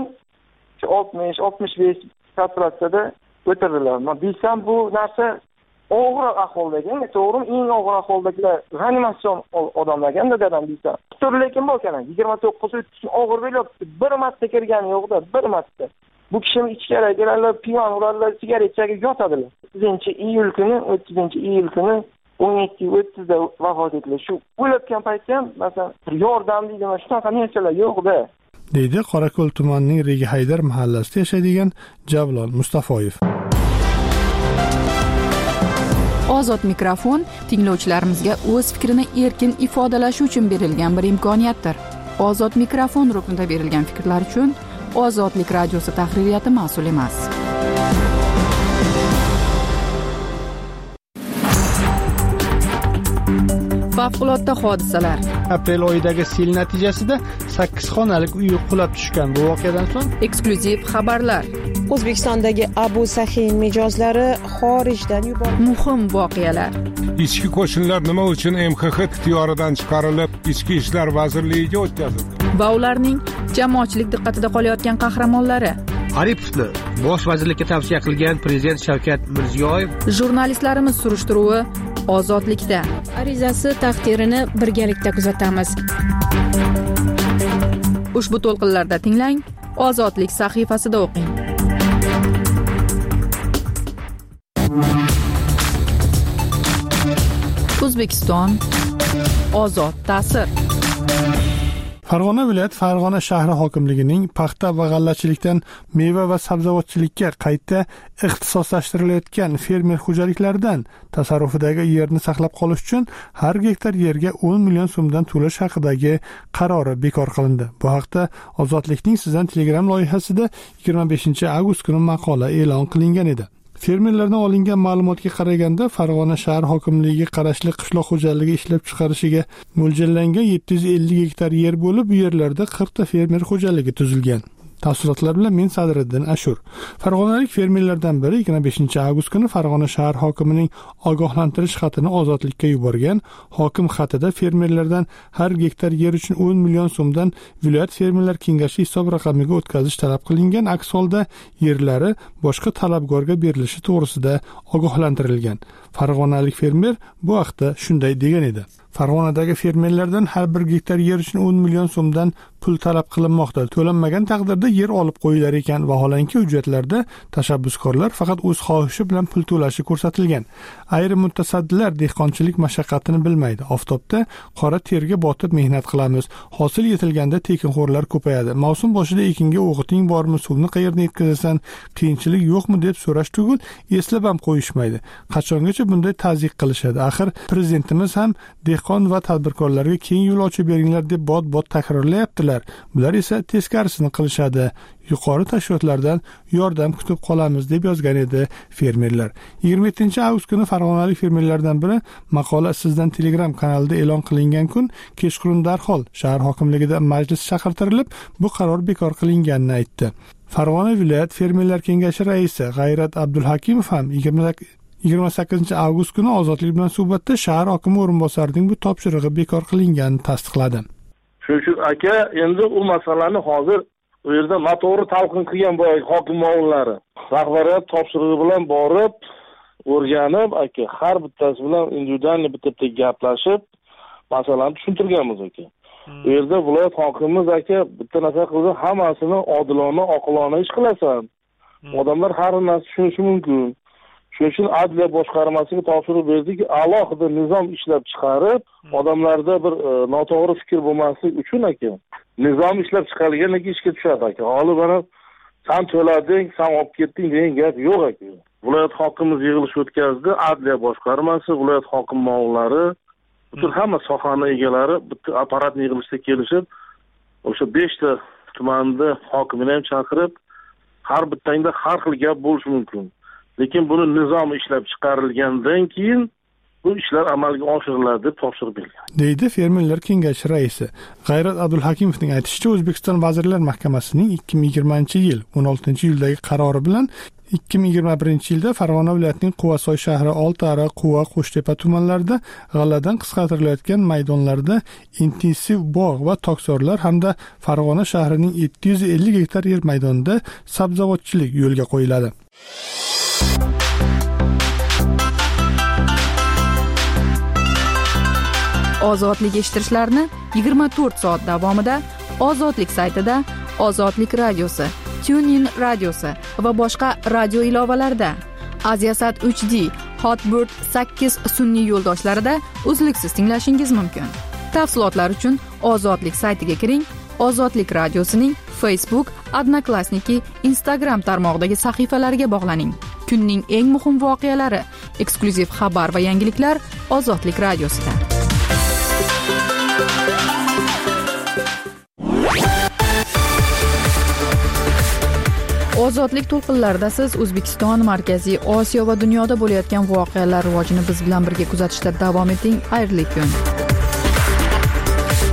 60-65 saturatsiyada o'tirdilar. Men bilsam bu narsa og'ir ahvoldagi, to'g'ri, eng og'ir ahvoldagilar reanimatsion odamlar ekanda dadam bilsa. Lekin bu ekan 29-30 og'ir bo'lyapti. Bir marta kirgan yo'qda, bir marta. Bu kishini ichkariga piyon uradilar, sigaret chekib yotadilar. 30-iyul kuni 17:30da vafot etdilar. Shu o'layotgan paytda ham masalan yordam deydimi, shunaqa narsalar yo'qda. deydi Qorako'l tumanining Regihaydar mahallasida yashaydigan Javlon Mustafoyev. Ozod mikrofon tinglovchilarimizga o'z fikrini erkin ifodalashi uchun berilgan bir imkoniyatdir. Ozod mikrofon ruknida berilgan fikrlar uchun Ozodlik radiosi tahririyati mas'ul emas. Favqulodda hodisalar. Aprel oyidagi sel natijasida 8 xonalik uy qulab tushgan. Bu voqeadan so'ng eksklyuziv xabarlar. O'zbekistondagi Abu Sahin mijozlari xorijdan yuborildi. Muhim voqealar. Ichki qo'shinlar nima uchun MXX ixtiyoridan chiqarilib, Ichki ishlar vazirligiga o'tkazildi? Va ularning jamoatchilik diqqatida qolayotgan qahramonlari. Aripovni bosh vazirlikka tavsiya qilgan prezident Shavkat Mirziyoyev. Jurnalistlarimiz surishtiruvi ozodlikda. Arizasi taqdirini birgalikda kuzatamiz. Ushbu to'lqinlarda tinglang, Ozodlik sahifasida o'qing. O'zbekiston ozod ta'sir. Farg'ona viloyati Farg'ona shahri hokimligining paxta va g'allachilikdan meva va sabzavotchilikka qayta ixtisoslashtirilgan fermer xo'jaliklaridan tasarrufidagi yerni saqlab qolish uchun har gektar yerga 10 million so'mdan to'lash haqidagi qarori bekor qilindi. Bu haqda Ozodlikning Sizdan Telegram loyihasida 25 avgust kuni maqola e'lon qilingan edi. Fermerlardan olingan ma'lumotga qaraganda Farg'ona shahar hokimligiga qarashli qishloq xo'jaligi ishlab chiqarishiga mo'ljallangan 750 gektar yer bo'lib, bu yerlarda 40 ta fermer xo'jaligi tuzilgan. Tafsilotlar bilan men Sadriddin Ashur. Farg'onalik fermerlardan biri 25 avgust kuni Farg'ona shahar hokimining ogohlantirish xatini Ozodlikka yuborgan. Hokim xatida fermerlardan har gektar yer uchun 10 million so'mdan viloyat fermerlar kengashi hisob raqamiga o'tkazish talab qilingan. Aks holda yerlari boshqa talabgorga berilishi to'g'risida ogohlantirilgan. Farg'onalik fermer bu haqda shunday degan edi. Farg'onadagi fermerlardan har bir gektar yer uchun 10 million so'mdan pul talab qilinmoqda. To'lanmagan taqdirda yer olib qo'yilar ekan. Vaholanki hujjatlarda tashabbuskorlar faqat o'z xohishi bilan pul to'lashi ko'rsatilgan. Ayrim mutasaddilar dehqonchilik mashaqqatini bilmaydi. Oftobda qora terga botib mehnat qilamiz. Hosil yetilganda tekinxo'rlar ko'payadi. Mavsum boshida ekinga o'g'iting bormi, suvni qayerdan yetkazasan, qiyinchilik yo'qmi deb so'rash tugul eslab ham qo'yishmaydi. Qachongacha bunday tazyiq qilishadi? Axir prezidentimiz ham dehqon va tadbirkorlarga keng yo'l ochib beringlar deb bot takrorlayaptilar. Bular esa teskarisini qilishadi. Yuqori tashkilotlardan yordam kutib qolamiz deb yozgan edi fermerlar. 27 avgust kuni farg'onalik fermerlardan biri maqola Sizdan Telegram kanalida e'lon qilingan kun kechqurun darhol shahar hokimligida majlis chaqirtirilib, bu qaror bekor qilinganini aytdi. Farg'ona viloyat fermerlar kengashi raisi G'ayrat Abdulhakimov ham 28 avgust kuni Ozodlik bilan suhbatda shahar hokimi o'rinbosarining bu topshirig'i bekor qilinganini tasdiqladi. Shu aka, endi u masalani hozir u yerda noto'g'ri talqin qilgan bu hokim o'g'illari rahbariyat topshirig'i bilan borib o'rganib, aka har bittasi bilan individualniy bitta gaplashib masalani tushuntirganmiz aka. U yerda viloyat hokimimiz aka bitta narsa qilsa hammasini odilona, oqilona ish qilasan. Odamlar har narsa tushunishi mumkin. Shuning uchun adliya boshqarmasiga topshiriq berdiki, alohida nizom ishlab chiqarib, odamlarda bir noto'g'ri fikr bo'lmasligi uchun aka, nizom ishlab chiqarilgan ishga tushadi aka. Hozir mana sen to'lading, sen olib ketding degan gap yo'q aka. Viloyat hokimimiz yig'ilish o'tkazdi, adliya boshqarmasi, viloyat hokim ma'murlari, butun hamma sohaning egalari bitta apparatni yig'ilishda kelishib, o'sha 5 ta tumanda hokimini ham chaqirib, har bittangda har xil gap bo'lishi mumkin. Lekin buni nizom ishlab chiqarilgandan keyin bu ishlar amalga oshiriladi deb topshiriq berilgan. Deydi Fermerlar kengashi raisi. G'ayrat Abdulhakimovning aytishicha, O'zbekiston Vazirlar Mahkamasining 2020-yil 16-yildagi qarori bilan 2021-yilda Farg'ona viloyatining Quvasoy shahri, Oltiariq, Quva, Qo'shtepa tumanlarida g'alladan qisqartirilayotgan maydonlarda intensiv bog' va tokzorlar hamda Farg'ona shahrining 750 gektar yer maydonida sabzavotchilik yo'lga qo'yiladi. Ozodlik eshittirishlarni 24 soat davomida Ozodlik saytida, Ozodlik radiosi, TuneIn radiosi va boshqa radio ilovalarda, Aziasat 3D, Hotbird 8 sun'iy yo'ldoshlarida uzluksiz tinglashingiz mumkin. Tafsilotlar uchun Ozodlik saytiga kiring. Ozodlik radiosining Facebook, Odnoklassniki, Instagram tarmog'idagi sahifalariga bog'laning. Kunning eng muhim voqealari, eksklyuziv xabar va yangiliklar Ozodlik radiosida. Ozodlik to'lqinlarida siz O'zbekiston, Markaziy Osiyo va dunyoda bo'layotgan voqealar rivojini biz bilan birga kuzatishda davom eting. Xayrli kun.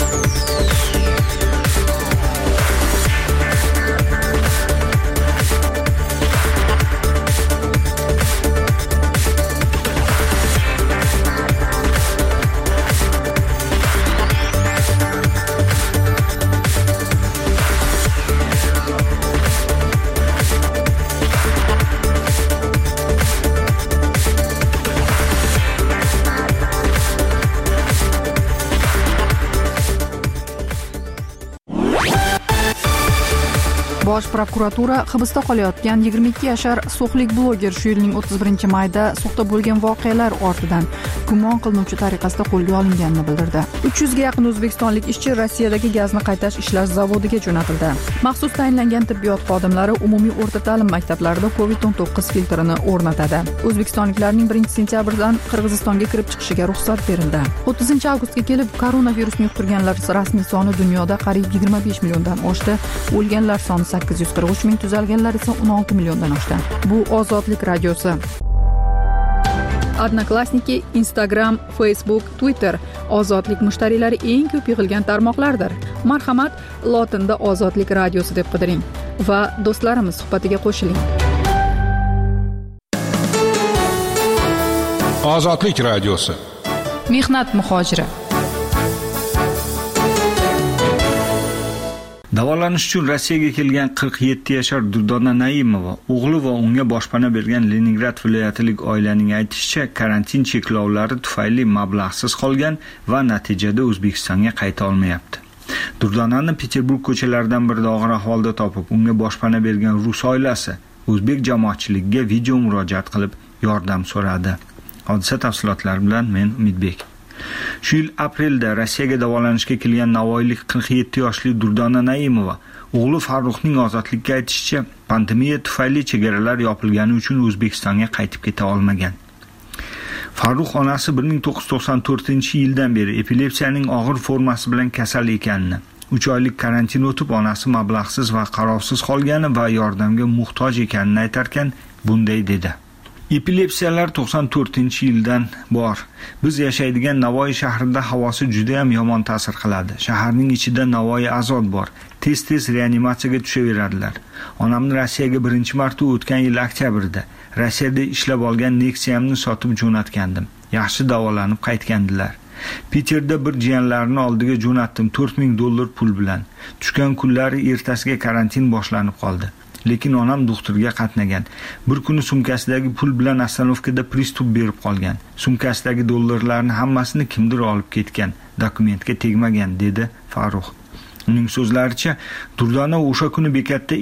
Bosh prokuratura hibsda qolayotgan 22 yashar so'xlik bloger shu yilning 31 mayda So'xda bo'lgan voqealar ortidan gumon qilinuvchi tariqasida qo'lga olinganini bildirdi. 300 ga yaqin o'zbekistonlik ishchi Rossiyadagi gazni qaytash ishlash zavodiga jo'natildi. Maxsus tayinlangan tibbiyot xodimlari umumiy o'rta ta'lim maktablarida COVID-19 filtrini o'rnatadi. O'zbekistonliklarning 1-sentyabrdan Qirg'izistonga kirib chiqishiga ruxsat berildi. 30-avgustga kelib koronavirusni yuqtirganlar rasmiy soni dunyoda qariyb 25 milliondan oshdi. O'lganlar soni 843 ming, tuzalganlar esa 16 milliondan oshdi. Bu Ozodlik radiosi. Odnoklassniki, Instagram, Facebook, Twitter Ozodlik mushtariylari eng ko'p yig'ilgan tarmoqlardir. Marhamat, lotinda Ozodlik radiosi deb qidiring va do'stlarimiz suhbatiga qo'shiling. Ozodlik radiosi. Mehnat muhojiri. Davolanish uchun Rossiyaga kelgan 47 yashar Durdona Naimova, o'g'li va unga boshpana bergan Leningrad viloyatilik oilaning aytishicha, karantin cheklovlari tufayli mablag'siz qolgan va natijada O'zbekistonga qayta olmayapti. Durdonani Peterburg ko'chalaridan birida og'ir ahvolda topib, unga boshpana bergan rus oilasi o'zbek jamoatchiligiga video murojaat qilib yordam so'radi. Hodisa tafsilotlari bilan men Umidbek. Shu yil aprelda Rossiyaga davolanishga kelgan navoiylik 47 yoshli Durdona Naimova o'g'li Farruxning Ozodlikka aytishicha, pandemiya tufayli chegaralar yopilgani uchun O'zbekistonga qaytib keta olmagan. Farrux onasi 1994-yildan beri epilepsiyaning og'ir formasi bilan kasal ekanini, 3 oylik karantin o'tib onasi mablag'siz va qarovsiz qolgani va yordamga muhtoj ekanini aytarkan, bunday dedi. Epilepsiyalar 94-yildan bor. Biz yashaydigan Navoiy shahrida havosi juda ham yomon ta'sir qiladi. Shaharning ichida Navoiy azod bor. Tez-tez reanimatsiyaga tushaveradilar. Onamni Rossiyaga 1-marta o'tgan yil oktyabrda Rossiyada ishlab olgan Nexia'mni sotib jo'natgandim. Yaxshi davolanib qaytgandilar. Peterda bir jiyanlarini oldiga jo'natdim $4000 pul bilan. Tushgan kunlari ertasiga karantin boshlanib qoldi. Lekin onam doktorga qatnagan. Bir kuni sumkasidagi pul bilan ostanovkada pristup berib qolgan. Sumkasidagi dollarlarni hammasini kimdir olib ketgan. Dokumentga tegmagan, dedi Farruh. Uning so'zlaricha, Durdona o'sha kuni bekatda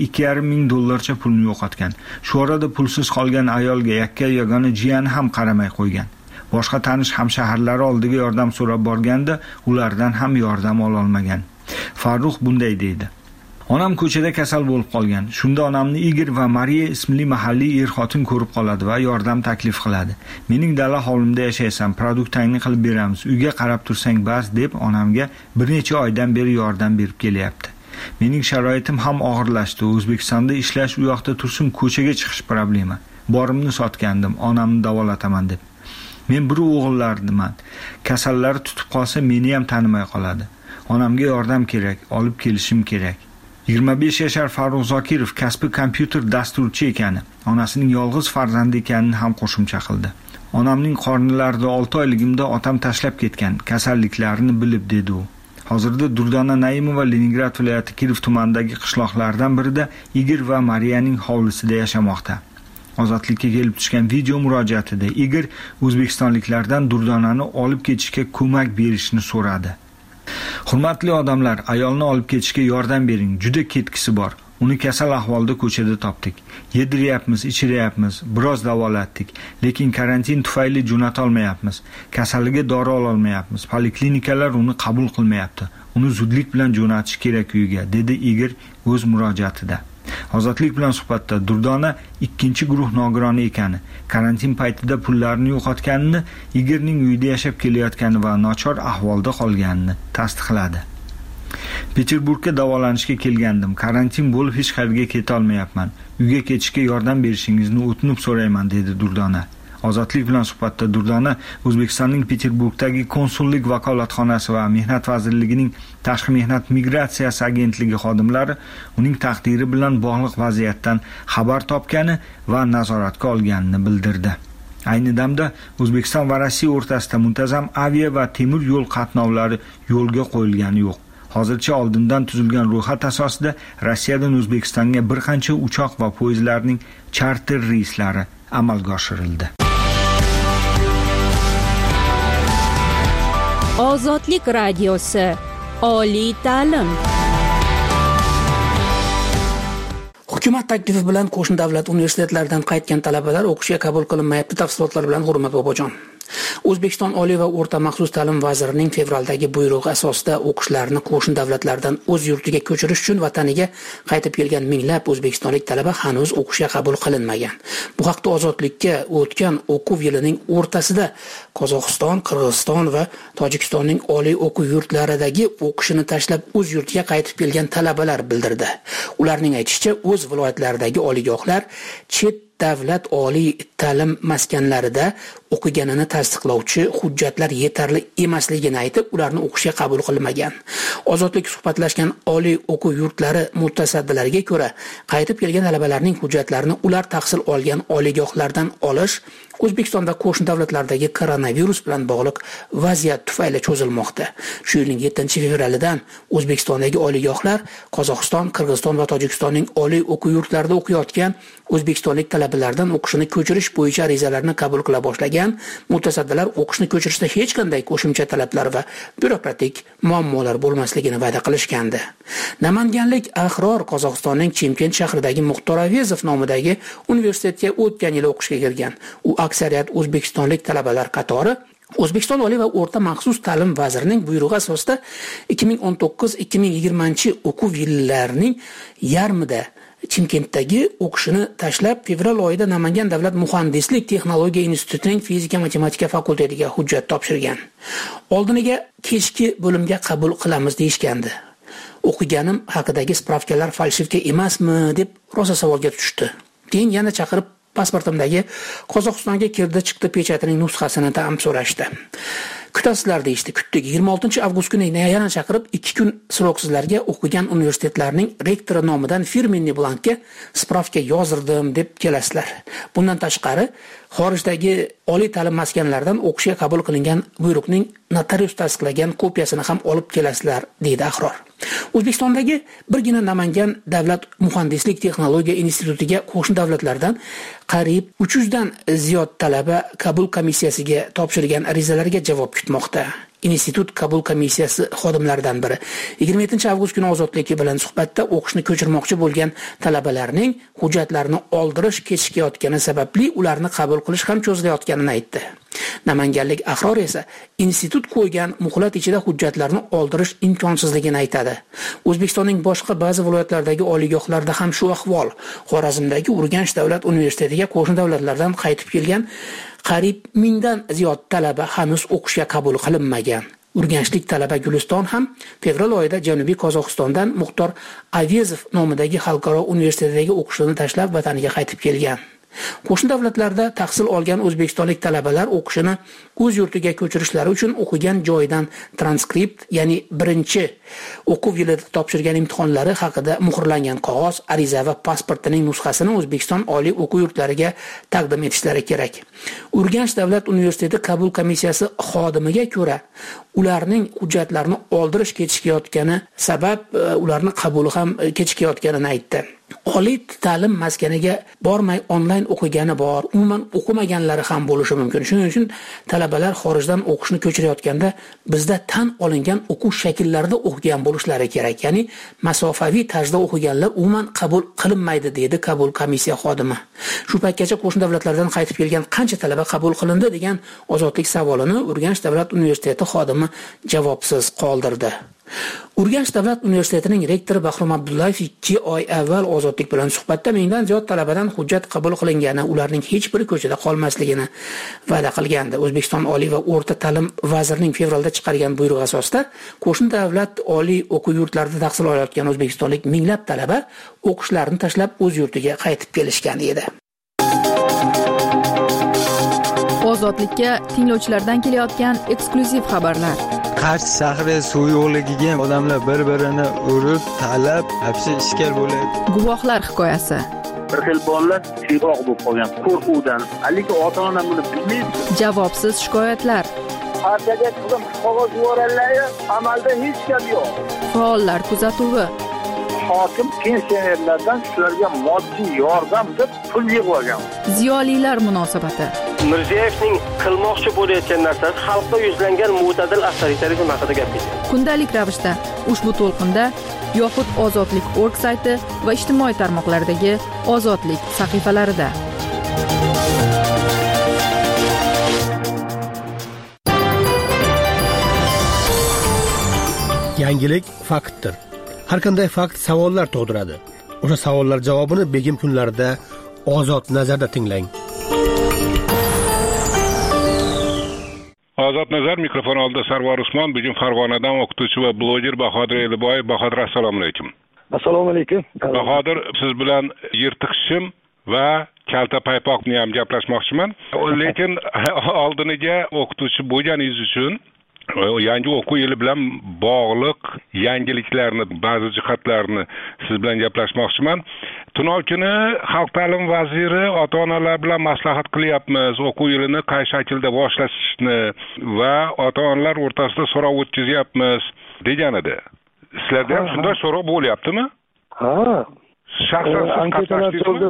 $2500 pulni yo'qotgan. Shu orada pulsiz qolgan ayolga yagona jiyani ham qaramay qo'ygan. Boshqa tanish hamshaharlari oldiga yordam so'rab borganda, ulardan ham yordam ola olmagan. Farruh bunday deydi. Onam ko'chada kasal bo'lib qolgan. Shunda onamni Igor va Mariya ismli mahalliy er-xotin ko'rib qoladi va yordam taklif qiladi. Mening dala hovlimda yashaysan, produktangni qilib beramiz, uyga qarab tursang bas deb onamga bir necha oydan beri yordam berib kelyapti. Mening sharoitim ham og'irlashdi. O'zbekistonda ishlash, u yoqda tursin, ko'chaga chiqish problema. Borimni sotgandim, onamni davolataman deb. Men bir o'g'illardiman. Kasallari tutib qolsa meni ham tanimay qoladi. Onamga yordam kerak, olib kelishim kerak. 25 yashar Farruh Zokirov kasbi kompyuter dasturchi ekani, onasining yolg'iz farzandi ekanini ham qo'shimcha qildi. Onamning qornilarida 6 oyligimda otam tashlab ketgan, kasalliklarini bilib, dedi u. Hozirda Durdona Naimova Leningrad viloyati Kirov tumanidagi qishloqlardan birida Igor va Mariyaning hovlisida yashamoqda. Ozodlikka kelib tushgan video murojaatida Igor o'zbekistonliklardan Durdonani olib ketishga ko'mak berishni so'radi. Hurmatli odamlar, ayolni olib ketishga yordam bering. Juda ketkisi bor. Uni kasal ahvolda ko'chada topdik. Yediryapmiz, ichiryapmiz, biroz davolatdik, lekin karantin tufayli jo'nata olmayapmiz. Kasaliga dori ola olmayapmiz. Poliklinikalar uni qabul qilmayapti. Uni zudlik bilan jo'natish kerak uyiga, dedi Igor o'z murojaatida. Ozodlik bilan suhbatda Durdona 2-guruh nogironi ekani, karantin paytida pullarini yo'qotganini, Igorning uyida yashab kelayotgani va nochor ahvolda qolganini tasdiqladi. Peterburgga davolanishga kelgandim. Karantin bo'lib hech qayerga keta olmayapman. Uyga ketishga yordam berishingizni o'tinib so'rayman, dedi Durdona. Ozodlik bilan suhbatda Durdona O'zbekistonning Peterburgdagi konsullik vakolatxonasi va Mehnat vazirligining Tashqi mehnat migratsiyasi agentligi xodimlari uning taqdiri bilan bog'liq vaziyatdan xabar topgani va nazoratga olganini bildirdi. Ayni damda O'zbekiston va Rossiya o'rtasida muntazam avia va temir yo'l qatnovlari yo'lga qo'yilgani yo'q. Hozircha oldindan tuzilgan ro'yxat asosida Rossiyadan O'zbekistonga bir qancha uchoq va poyezdlarning charter reyslari amalga oshirildi. Ozodlik radiosi. Oliy ta'lim. Hukumat taklifi bilan qo'shni davlat universitetlaridan qaytgan talabalar o'qishga qabul qilinmayapti. Tafsilotlar bilan Hurmat Bobojon. O'zbekiston Oliy va o'rta maxsus ta'lim vazirining fevraldagi buyrug'i asosida o'qishlarni qo'shni davlatlardan o'z yurtiga ko'chirish uchun vataniga qaytib kelgan minglab o'zbekistonlik talaba hanuz o'qishga qabul qilinmagan. Bu haqda Ozodlikka o'tgan o'quv yilining o'rtasida Qozog'iston, Qirg'iziston va Tojikistonning oliy o'quv yurtlaridagi o'qishini tashlab o'z yurtiga qaytib kelgan talabalar bildirdi. Ularning aytishicha, o'z viloyatlaridagi oliygohlar chet davlat oliy ta'lim maskanlarida o'qiganini tasdiqlovchi hujjatlar yetarli emasligini aytib, ularni o'qishga qabul qilmagan. Ozodlik suhbatlashgan oliy o'quv yurtlari mutasaddilariga ko'ra, qaytib kelgan talabalarning hujjatlarini ular tahsil olgan oliygohlardan olish O'zbekiston va qo'shni davlatlardagi koronavirus bilan bog'liq vaziyat tufayli cho'zilmoqda. Shu yilning 7-fevralidan O'zbekistondagi oliygohlar Qozog'iston, Qirg'iziston va Tojikistonning oliy o'quv yurtlarida o'qiyotgan o'zbekistonlik talabalardan o'qishini ko'chirish bo'yicha arizalarni qabul qila boshlagan. Mutasaddilar o'qishni ko'chirishda hech qanday qo'shimcha talablar va byurokratik muammolar bo'lmasligini va'da qilishgandi. Namanganlik Ahror Qozog'istonning Chimkent shahridagi Muxtor Avezov nomidagi universitetga o'tgan yil o'qishga kirgan. U aksariyat o'zbekistonlik talabalar qatori O'zbekiston Oliy va o'rta maxsus ta'lim vazirining buyrug'i asosida 2019-2020 o'quv yillarining yarmida Chimkentdagi o'qishini tashlab, fevral oyida Namangan davlat muhandislik texnologiya institutining fizika matematika fakultetiga hujjat topshirgan. Oldiniga kechki bo'limga qabul qilamiz deyishgandi. O'qiganim haqidagi spravkalar falshivka emasmi deb rosa savolga tushdi. Keyin yana chaqirib pasportimdagi Qozog'istonga kirdi-chiqdi pechatining nusxasini ham so'rashdi. Kutasizlar deyishdi. Kutdik. 26 avgust kuni yana chaqirib 2 kun sroksizlarga o'qigan universitetlarning rektori nomidan firmenniy blankka spravka yozdirdim deb kelasizlar. Bundan tashqari, xorijdagi oliy ta'lim maskanlaridan o'qishga qabul qilingan buyruqning notarius tasdiqlagan kopiyasini ham olib kelasizlar, deydi Ahror. O'zbekistondagi birgina Namangan davlat muhandislik texnologiya institutiga qo'shni davlatlardan qariyb 300 dan ziyod talaba qabul komissiyasiga topshirgan arizalarga javob kutmoqda. Institut qabul komissiyasi xodimlaridan biri 27-avgust kuni Ozodlik bilan suhbatda o'qishni ko'chirmoqchi bo'lgan talabalarning hujjatlarini oldirish kechikayotgani sababli ularni qabul qilish ham cho'zilayotganini aytdi. Namanganlik Ahror esa institut qo'ygan muhlat ichida hujjatlarni oldirish imkonsizligini aytadi. O'zbekistonning boshqa ba'zi viloyatlaridagi oliygohlarda ham shu ahvol. Xorazmdagi Urganch davlat universitetiga qo'shni davlatlardan qaytib kelgan qariyb 1000 dan ziyod talaba hanuz o'qishga qabul qilinmagan. Urganchlik talaba Guliston ham fevral oyida Janubiy Qozog'istondan Muxtor Avezov nomidagi xalqaro universitetdagi o'qishini tashlab vataniga qaytib kelgan. Qo'shni davlatlarda tahsil olgan o'zbekistonlik talabalar o'qishini o'z yurtiga ko'chirishlari uchun o'qigan joyidan transkript, ya'ni birinchi o'quv yilida topshirgan imtihonlari haqida muhrlangan qog'oz, ariza va pasportining nusxasini O'zbekiston oliy o'quv yurtlariga taqdim etishlari kerak. Urganch davlat universiteti qabul komissiyasi xodimiga ko'ra, ularning hujjatlarini oldirish kechikayotgani sabab ularning qabuli ham kechikayotganini aytdi. Oliy ta'lim maskaniga bormay onlayn o'qigani bor, umuman o'qimaganlari ham bo'lishi mumkin. Shuning uchun talabalar xorijdan o'qishni ko'chirayotganda bizda tan olingan o'quv shakllarida o'qigan bo'lishlari kerak. Ya'ni masofaviy tarzda o'qiganlar umuman qabul qilinmaydi, dedi qabul komissiya xodimi. Shu paytgacha qo'shni davlatlardan qaytib kelgan qancha talaba qabul qilindi degan Ozodlik savolini Urganch davlat universiteti xodimi javobsiz qoldirdi. Urganch davlat universitetining rektori Bahrom Abdullayev 2 oy avval Ozodlik bilan suhbatda 1000 dan ziyod talabadan hujjat qabul qilingani, ularning hech biri ko'chada qolmasligini va'da qilgandi. O'zbekiston Oliy va o'rta ta'lim vazirining fevralda chiqargan buyrug'i asosida qo'shni davlat oliy o'quv yurtlarida tahsil olayotgan o'zbekistonlik minglab talaba o'qishlarini tashlab o'z yurtiga qaytib kelishgan edi. Ozodlikka tinglovchilardan kelayotgan eksklyuziv xabarlar. Qarshi shahri suv yo'qligiga odamlar bir-birini urib, talab, hapsi ishkal bo'ladi. Guvohlar hikoyasi. Bir xil bolalar siyroq bo'lib qolgan qo'rquvdan. Lekin ota-ona buni bilmaydi. Javobsiz shikoyatlar. Partiyaga qilib qog'oz yuborganlar, amalda hech gap yo'q. Faollar kuzatuvi. Hokim pensionerlardan shularga moddiy yordam deb pul yig'ib. Ziyolilar munosabati. Mirziyoyevning qilmoqchi bo'layotgan narsasi xalqqa yuzlangan mo'tadil avtoritarizm haqida gapirdi. Kundalik ravishda ushbu to'lqinda yoxud ozodlik.org sayti va ijtimoiy tarmoqlardagi Ozodlik sahifalarida. Yangilik faktdir. Har qanday fakt savollar tug'diradi. O'sha savollar javobini begim kunlarida Ozod nazarda tinglang. Ozod nazar mikrofon oldida Sarvar Usmon, bugun Farg'onadan o'qituvchi va bloger Bahodir Eliboyev. Bahodir, assalomu alaykum. Assalomu alaykum. Bahodir, siz bilan yirtiq shim va kalta paypoqni ham gaplashmoqchiman. Lekin oldiniga o'qituvchi bo'lganingiz uchun yangi o'quv yili bilan bog'liq yangiliklarni, ba'zi jihatlarni siz bilan gaplashmoqchiman. Tunov kuni Xalq ta'limi vaziri ota-onalar bilan maslahat qilyapmiz, o'quv yilini qay shaklda boshlashni va ota-onalar o'rtasida so'rov o'tkazyapmiz degan edi. Sizlarda ham shunday so'rov bo'lyaptimi? Ha. Shaxsan siz qatnashdingizmi?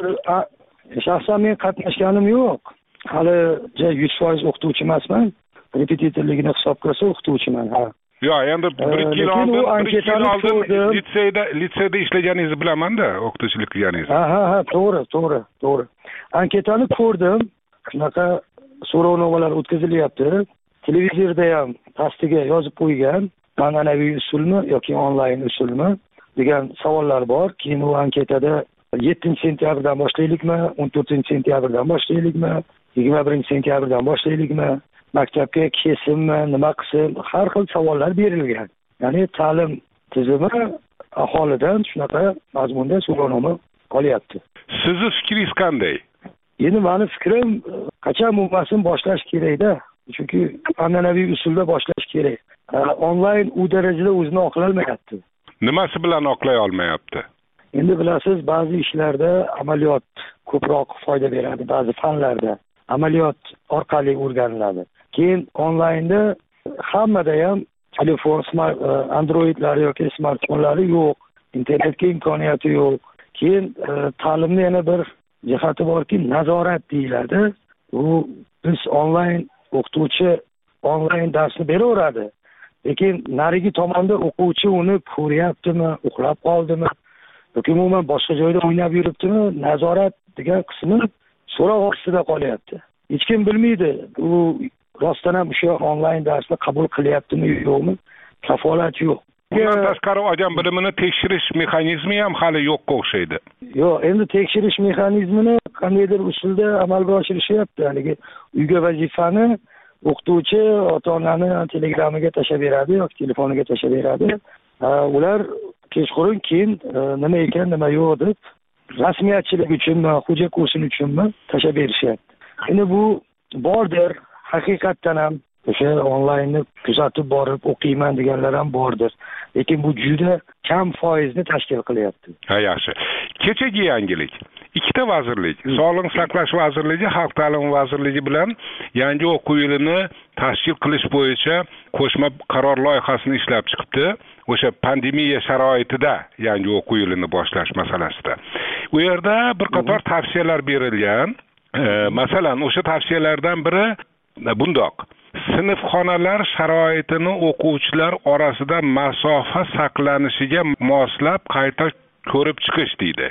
Shaxsan men qatnashganim yo'q. Hali 100% o'qituvchi emasman. Repetitorligini hisob qilsa o'qituvchiman. Ha. Yo'q, endi 1-2 yil oldin litseyda ishlaganingizni bilaman-da, o'qituvchilik qilganingizni. Ha, to'g'ri. Anketani ko'rdim. Shunaqa so'rovnomalar o'tkazilyapti. Televizorda ham pastiga yozib qo'ygan, an'anaviy usulmi yoki onlayn usulmi degan savollar bor. Keyin u anketada 7-sentyabrdan boshlaylikmi, 14-sentyabrdan boshlaylikmi, 21-sentyabrdan boshlaylikmi, maktabga kelsinmi, nima qilsin, har xil savollar berilgan. Ya'ni ta'lim tizimi aholidan shunaqa mazmunda so'rovnoma olyapti. Sizni fikringiz qanday? Endi meni fikrim qachon bo'lmasin boshlash kerak-da. Chunki an'anaviy usulda boshlash kerak. Onlayn u darajada o'zini oqlay olmayapti. Nimasi bilan oqlay olmayapti? Endi bilasiz, ba'zi ishlarda amaliyot ko'proq foyda beradi, ba'zi fanlarda amaliyot orqali o'rganiladi. Keyin onlaynda hammada ham telefon, Androidlari yoki smartfonlari yo'q, internetga imkoniyati yo'q. Keyin ta'limning yana bir jihati borki, nazorat deyiladi. U biz onlayn o'qituvchi onlayn darsni beraveradi. Lekin narigi tomonda o'quvchi uni ko'ryaptimi, uxlab qoldimi, yoki umuman boshqa joyda o'ynab yuribdimi, nazorat degan qismi so'roq ostida qolyapti. Hech kim bilmaydi, u rostdan ham o'sha onlayn darsni qabul qilyaptimi yo'qmi, kafolat yo'q. Bundan tashqari olgan bilimini tekshirish mexanizmi ham hali yo'qqa o'xshaydi. Yo'q, endi tekshirish mexanizmini qandaydir usulda amalga oshirishyapti. Haligi uyga vazifani o'qituvchi ota-onani telegramiga tashlab beradi yoki telefoniga tashlab beradi. Ular kechqurun keyin nima ekan, nima yo'q deb rasmiyatchilik uchunmi, xo'ja ko'rsin uchunmi tashlab berishyapti. Endi bu bordir, haqiqatdan ham o'sha onlaynni kuzatib borib o'qiyman deganlar ham bordir. Lekin bu juda kam foizni tashkil qilyapti. Ha, yaxshi. Kechagi yangilik. Ikkita vazirlik, Sog'liqni saqlash vazirligi, Xalq ta'limi vazirligi bilan yangi o'quv yilini tashkil qilish bo'yicha qo'shma qaror loyihasini ishlab chiqibdi. O'sha pandemiya sharoitida yangi o'quv yilini boshlash masalasida. U yerda bir qator tavsiyalar berilgan. Masalan, o'sha tavsiyalardan biri bundoq: sinfxonalar sharoitini o'quvchilar orasida masofa saqlanishiga moslab qayta ko'rib chiqish deydi.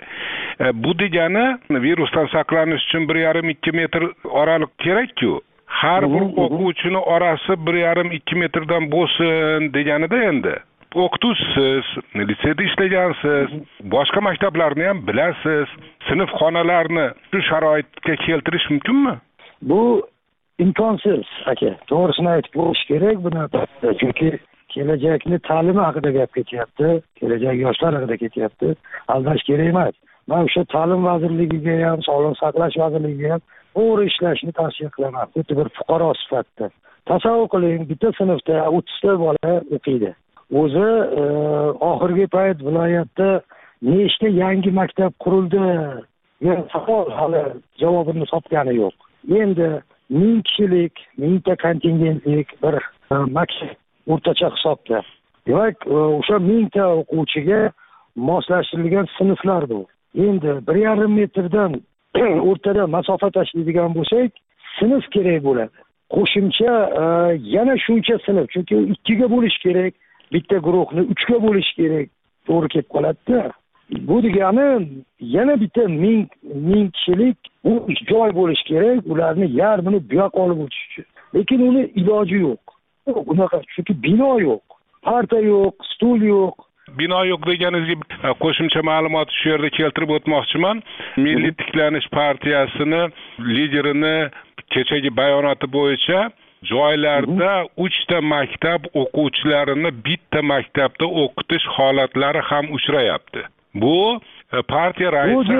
Bu degani virusdan saqlanish uchun 1,5-2 metr oraliq kerak-ku. Har bir o'quvchini orasi 1,5-2 metrdan bo'lsin deganida endi. O'qituvchisiz, litseyda ishlagansiz, boshqa maktablarni ham bilasiz. Sinfxonalarni shu sharoitga keltirish mumkinmi? Bu imkonsiz, aka. To'g'risini aytib qo'yish kerak buni. Chunki kelajakni ta'limi haqida gap ketyapti, kelajak yoshlar haqida ketyapti. Aldash kerak emas. Men o'sha ta'lim vazirligiga ham, sog'liqni saqlash vazirligiga ham to'g'ri ishlashni tavsiya qilaman. Xuddi bir fuqaro sifatida. Tasavvur qiling, bitta sinfda 30 ta bola o'qiydi. O'zi oxirgi payt viloyatda nechta yangi maktab qurildi? Men savol hali javobini topgani yo'q. Endi 1000 kishilik, 1000 ta kontingentlik bir maktab o'rtacha hisobda. Demak, o'sha 1000 ta o'quvchiga moslashtirilgan sinflar bu. Endi 1,5 metrdan o'rtada masofa tashlaydigan bo'lsak, sinf kerak bo'ladi. Qo'shimcha yana shuncha sinf, chunki 2 ga bo'lish kerak. Bitta guruhni 3 ga bo'lish kerak. to'g'ri kelib qoladida. Bu degani yana bitta ming kishilik bu joy bo'lishi kerak, ularni yarmini bu yoqqa olib o'tish uchun. Lekin uni iloji yo'q. Unaqa, chunki bino yo'q, parta yo'q, stul yo'q. Bino yo'q deganingizga qo'shimcha ma'lumot shu yerda keltirib o'tmoqchiman. Milliy tiklanish partiyasini liderini kechagi bayonoti bo'yicha joylarda 3 ta maktab o'quvchilarini bitta maktabda o'qitish holatlari ham uchrayapti. Bu partiya raisi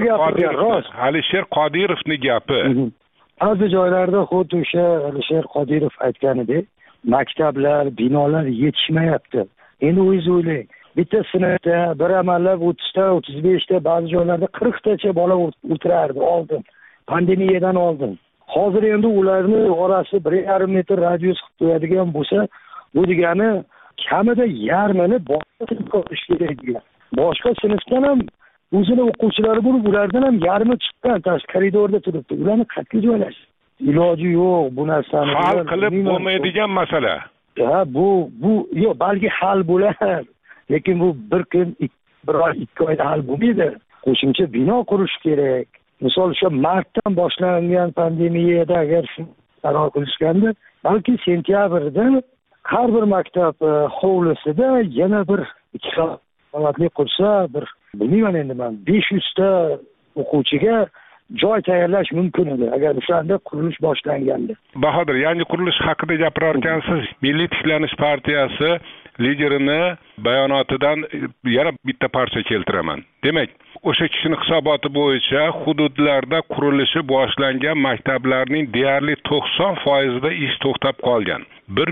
Alisher Qodirovning gapi. Ba'zi joylarda xuddi o'sha Alisher Qodirov aytganidek, maktablar, binolar yetishmayapti. Endi o'zingiz o'ylang, bitta sinfda bir amallab 30 ta, 35 ta, ba'zi joylarda 40 tacha bola o'tirardi oldin, pandemiyadan oldin. Hozir endi ularni orasi 1,5 metr radius qilib qo'yadigan bo'lsa, bu degani kamida yarmini boshqa sinfga olish kerak degan. Boshqa sinfdan ham o'zini o'quvchilari bo'lib, ulardan ham yarmi chiqqan, tashqi koridorda turibdi. Ularni qayerga joylash? Iloji yo'q bu narsani. Hal qilib bo'lmaydigan masala. Ha, bu yo'q, balki hal bo'lar. Lekin bu bir kun, bir oy, 2 oyda hal bo'lmaydi. Qo'shimcha bino qurish kerak. Misol o'sha martdan boshlangan pandemiyada agar shu qaror qilishganda, balki sentyabrda har bir maktab hovlisida yana bir 2 qavatli qursa, bir bilmayman endi men 500 ta o'quvchiga joy tayyorlash mumkin edi agar o'shanda qurilish boshlanganda. Bahodir, yangi qurilish haqida gapirarkansiz, Milliy tiklanish partiyasi liderini bayonotidan yana bitta parcha keltiraman. Demak, o'sha kishining hisoboti bo'yicha hududlarda qurilishi boshlangan maktablarning deyarli 90% da ish to'xtab qolgan.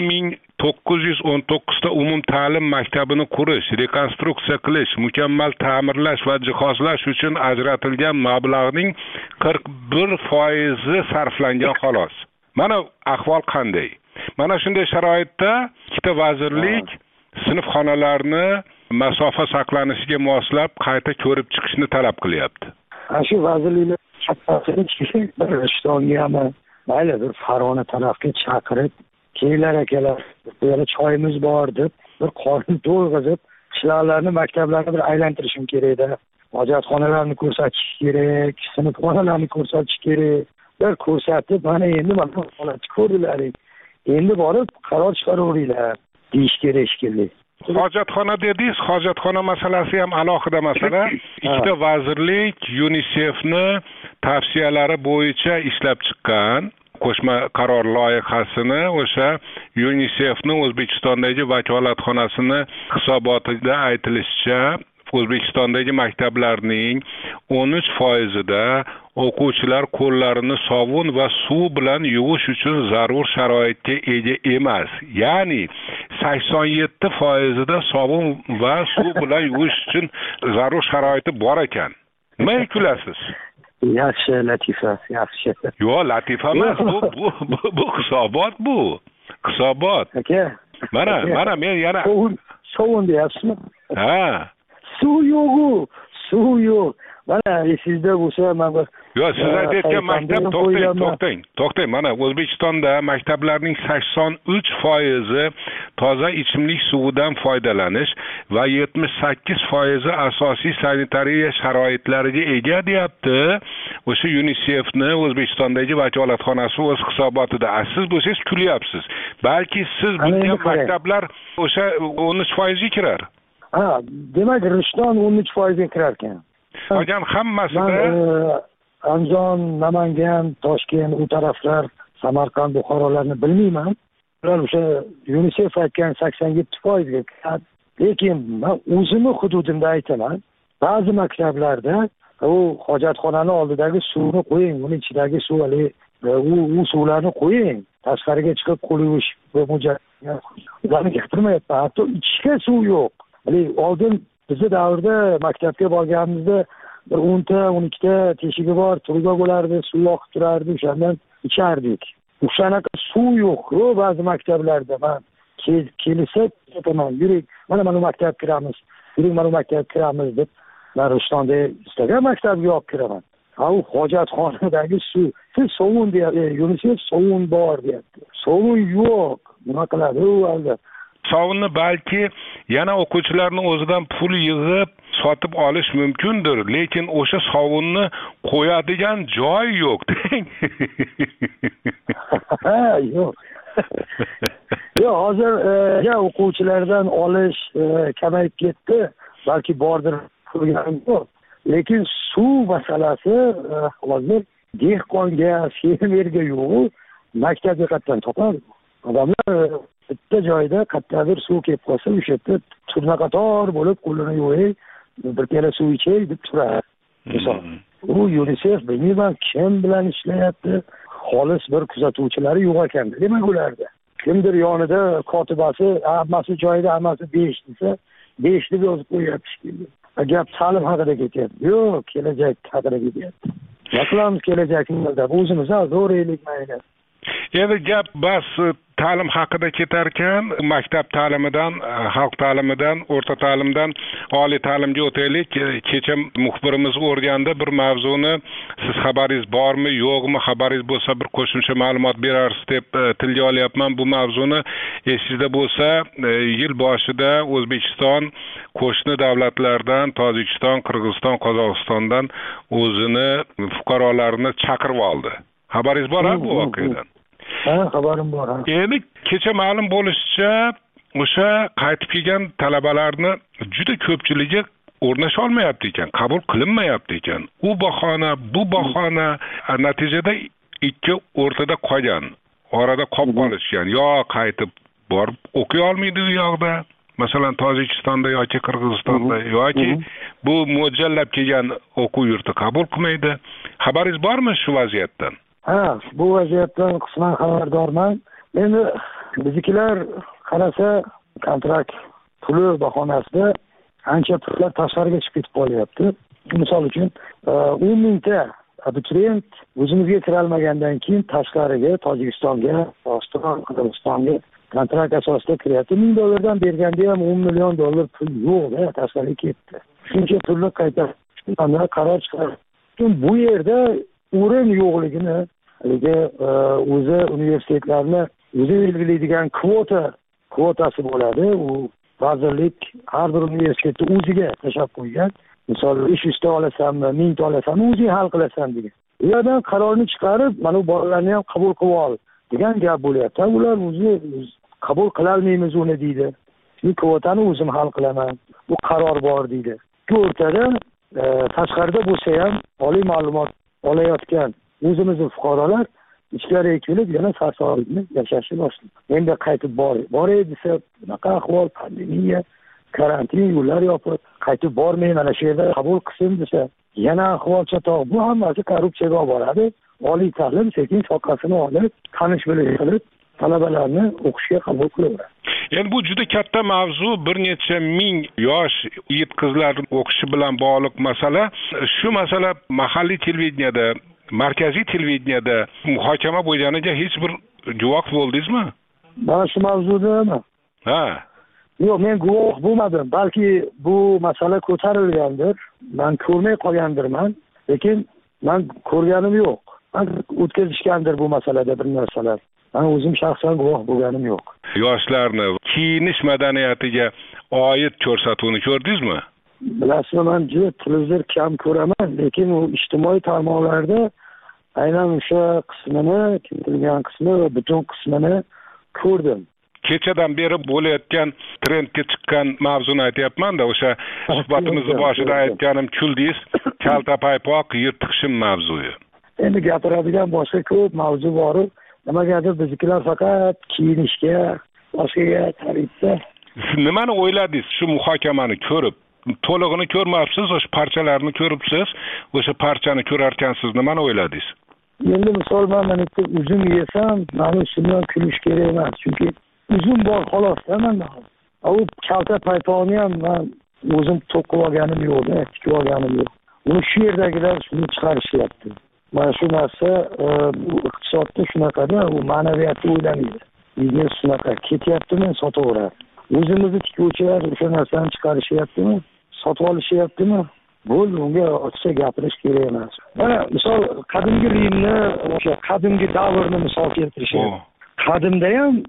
1919 ta umum ta'lim maktabini qurish, rekonstruksiya qilish, mukammal ta'mirlash va jihozlash uchun ajratilgan mablag'ning 41% sarflangan xolos. Mana ahvol qanday? Mana shunday sharoitda ikkita vazirlik sinfxonalarni masofa saqlanishiga moslab qayta ko'rib chiqishni talab qilyapti. Shu vazirliklar chaqqasiga bir Rishtongami, mayli bir Farg'ona tarafga chaqirib, "Keyinlar akalar, bu yerda choyimiz bor" deb bir qorni to'yg'izib, qishloqlarni, maktablarni bir aylantirishim kerak-da. Hojatxonalarni ko'rsatish kerak, sinfxonalarni ko'rsatish kerak. Bir ko'rsatib, mana endi mana holatni ko'rdilaring. Endi borib qaror chiqaraveringlar deyish kerak shekilli. Hojatxona dedingiz, hojatxona masalasi ham alohida masala. Ikkita vazirlik UNICEF'ni tavsiyalari bo'yicha ishlab chiqqan qo'shma qaror loyihasini o'sha UNICEF'ni O'zbekistondagi vakolatxonasini hisobotida aytilishicha, O'zbekistondagi maktablarning 13% da o'quvchilar qo'llarini sovun va suv bilan yuvish uchun zarur sharoitga ega emas. Ya'ni 87% da sovun va suv bilan yuvish uchun zarur sharoiti bor ekan. Nima kulasiz? Yaxshi latifa, yaxshi. Yo'q, latifa emas, bu hisobot bu. Hisobot. Aka. Mana men yana sovun deyapsizmi? Ha. Suv yo'q. Mana esingizda bo'lsa, mana yo'q, siz aytayotgan maktab to'xtang. Mana O'zbekistonda maktablarning 83% toza ichimlik suvidan foydalanish va 78% asosiy sanitariya sharoitlariga ega deyapti. O'sha UNICEF'ni O'zbekistondagi vakolatxonasi o'z hisobotida. Siz bo'lsangiz kulyapsiz. Balki siz bilgan maktablar o'sha 13% ga kirar. Ha, demak, Rishton 13% ga kirar ekan. Qolgan hammasida Andijon, Namangan, Toshkent, u taraflar, Samarqand, Buxorolarni bilmayman. Ular o'sha UNICEF aytgan 87% ga kiradi. Lekin men o'zimni hududimda aytaman. Ba'zi maktablarda u hojatxonaning oldidagi suvni qo'ying, uning ichidagi suv u suvlarni qo'ying. Tashqariga chiqib qo'l yuvish ularni gapirmayapman. Hatto ichishga suv yo'q. Oldin bizni davrda maktabga borganimizda bir 10 ta, 12 ta teshigi bor, turga bo'lardi, suv oqib turardi, o'shandan ichardik. O'shanaqa suv yo'q, ba'zi maktablarda. Men kelsa aytaman, yuring, mana maktabga kiramiz. Yuring, mana maktabga kiramiz deb, men Rishtonda istagan maktabga olib kiraman. U hojatxonadagi suv, siz sovun deyapsiz, UNICEF sovun bor deyapti. Sovun yo'q. Nima qiladi u albatta? Sovunni balki yana o'quvchilarning o'zidan pul yig'ib sotib olish mumkindir, lekin o'sha sovunni qo'yadigan joy yo'q. Yo'q. Yo'q, hozir o'quvchilardan olish kamayib ketdi. Balki bordir qilganim yo'q. Lekin suv masalasi hozir dehqonga, fermerga yo'q. Maktabga qatdan topadi. Odamlar bitta joyda qayerdadir suv kelib qolsa, o'sha yerda turnaqator bo'lib qo'lini yuvay, bir piyola suv ichay deb turadi. Misol, u UNICEF bilmayman kim bilan ishlayapti. Xolis bir kuzatuvchilari yo'q ekan, demak ularda. Kimdir yonida kotibasi, hammasi joyida, hammasi 5 desa, 5 deb yozib qo'yapti. Gap ta'lim haqida ketyapti. Yo'q, kelajak haqida ketyapti. Naqlamiz kelajakni o'zimiz zo'raylik mayli. Endi gap bas ta'lim haqida ketar ekan, maktab ta'limidan, xalq ta'limidan, o'rta ta'limdan oliy ta'limga o'taylik. Kecha muxbirimiz o'rgandi bir mavzuni. Siz xabaringiz bormi, yo'qmi? Xabaringiz bo'lsa bir qo'shimcha ma'lumot berarsiz deb tilga olyapman bu mavzuni. Esingizda bo'lsa, yil boshida O'zbekiston qo'shni davlatlardan, Tojikiston, Qirg'iziston, Qozog'istondan o'zini fuqarolarini chaqirib oldi. Xabaringiz bor bu voqeadan? Ha, xabarim bor. Endi kecha ma'lum bo'lishicha, o'sha qaytib kelgan talabalarni juda ko'pchiligi o'rnash olmayapti ekan, qabul qilinmayapti ekan. U bahona, bu bahona, natijada ikki o'rtada qolgan, orada qolib qolishgan. Yo qaytib borib o'qiy olmaydi u yoqda, masalan Tojikistonda yoki Qirg'izistonda, yoki bu mo'ljallab kelgan o'quv yurti qabul qilmaydi. Xabaringiz bormi shu vaziyatdan? Ha, bu vaziyatdan qisman xabardorman. Endi biznikilar qarasa kontrakt puli bahonasida ancha pullar tashqariga chiqib ketib qolyapti. Misol uchun 10 mingta abituriyent o'zimizga kira olmagandan keyin tashqariga, Tojikistonga, Qozog'istonga kontrakt asosida kiryapti. $1000 berganda ham $10 million pul yo'q, tashqariga ketdi. Shuncha pulni qayta qaror chiqardi. Bu yerda o'rin yo'qligini, o'zi universitetlarni o'zi belgilaydigan kvotasi bo'ladi. U vazirlik har bir universitetni o'ziga tashlab qo'ygan. Misol 500 ta olasanmi, 1000 ta olasanmi, o'zing hal qilasan degan. U yerdan qarorni chiqarib, mana bu bolalarni ham qabul qilib ol degan gap bo'lyapti. Ular o'zi qabul qila olmaymiz uni deydi. Men kvotani o'zim hal qilaman. Bu qaror bor deydi. Shu o'rtada tashqarida bo'lsa ham oliy ma'lumot olayotgan o'zimizning fuqarolar ichkariga kelib yana sarsoylikni yashashni boshlaydi. Endi qaytib boray desa, bunaqa ahvol, pandemiya, karantin, yo'llar yopiq, qaytib bormay mana shu yerda qabul qilsin desa, yana ahvol chatoq. Bu hammasi korrupsiyaga olib boradi. Oliy ta'lim sekin soqasini olib, tanish bilish qilib talabalarni o'qishga qabul qilaveradi. Endi bu juda katta mavzu, bir necha ming yosh yigit qizlar o'qishi bilan bog'liq masala. Shu masala mahalliy televideniyada, markaziy televideniyada muhokama bo'lganiga hech bir guvoh bo'ldingizmi? Mana shu mavzudami? Ha. Yo'q, men guvoh bo'lmadim. Balki bu masala ko'tarilgandir. Men ko'rmay qolgandirman, lekin men ko'rganim yo'q. Men o'tkazishgandir bu masalada bir narsalar. Men o'zim shaxsan guvoh bo'lganim yo'q. Yoshlarni kiyinish madaniyatiga oid ko'rsatuvni ko'rdingizmi? Bilasizmi, men juda televizor kam ko'raman, lekin u ijtimoiy tarmoqlarda aynan o'sha qismini, keltirilgan qismi va butun qismini ko'rdim. Kechadan beri bo'layotgan trendga chiqqan mavzuni aytyapman-da, o'sha suhbatimizni boshida aytganim kuldingiz, kalta paypoq, yirtiq shim mavzuyi. Endi gapiradigan boshqa ko'p mavzu bor. Nimagadir biznikilar faqat kiyinishga, boshqaga tarifda. Siz nimani o'yladingiz shu muhokamani ko'rib? To'lig'ini ko'rmabsiz, o'sha parchalarni ko'ribsiz, o'sha parchani ko'rarkansiz nimani o'yladingiz? Endi misol men uzum yesam, meni ustidan kulish kerak emas, chunki uzum bor xolos-da menda. U kalta paypoqni ham men o'zim to'qib olganim yo'q, tikib olganim yo'q. Uni shu yerdagilar shuni chiqarishyapti. Mana shu narsa bu iqtisodda shunaqada, u ma'naviyatni o'ylamaydi. Biznes shunaqa ketyaptimi, sotaveradi. O'zimizni tikuvchilar o'sha narsani chiqarishyaptimi, sotib olishyaptimi? Bo'ldi, unga ochiqcha gapirish kerak emas. Mana misol qadimgi Rimni, o'sha qadimgi davrni misol keltirishadi. Qadimda ham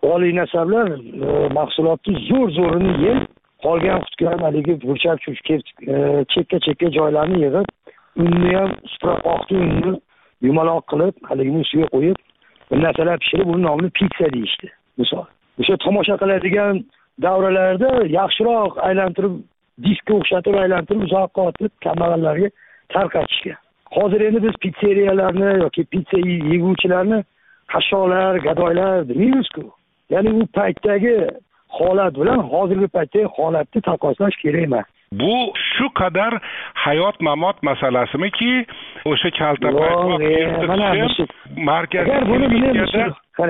oliy nasablar mahsulotni zo'rini yeb, qolgan qutgan haligi burchak chekka joylarni yig'ib, unni ham suprapoqni unni yumaloq qilib, haligini ustiga qo'yib, bir narsalar pishirib, uni nomini pitsa deyishdi. Misol, o'sha tomosha qiladigan davralarda yaxshiroq aylantirib, diskga o'xshatib aylantirib, uzoqqa otib kambag'allarga tarqatishgan. Hozir endi biz pizzeriyalarni yoki pitsa yeguvchilarni qashshoqlar, gadoylar deymiz-ku. Ya'ni u paytdagi holat bilan hozirgi paytdagi holatni taqqoslash kerak emas. Bu shu qadar hayot mamot masalasimi-ki, o'sha kalta paytmoq markaziy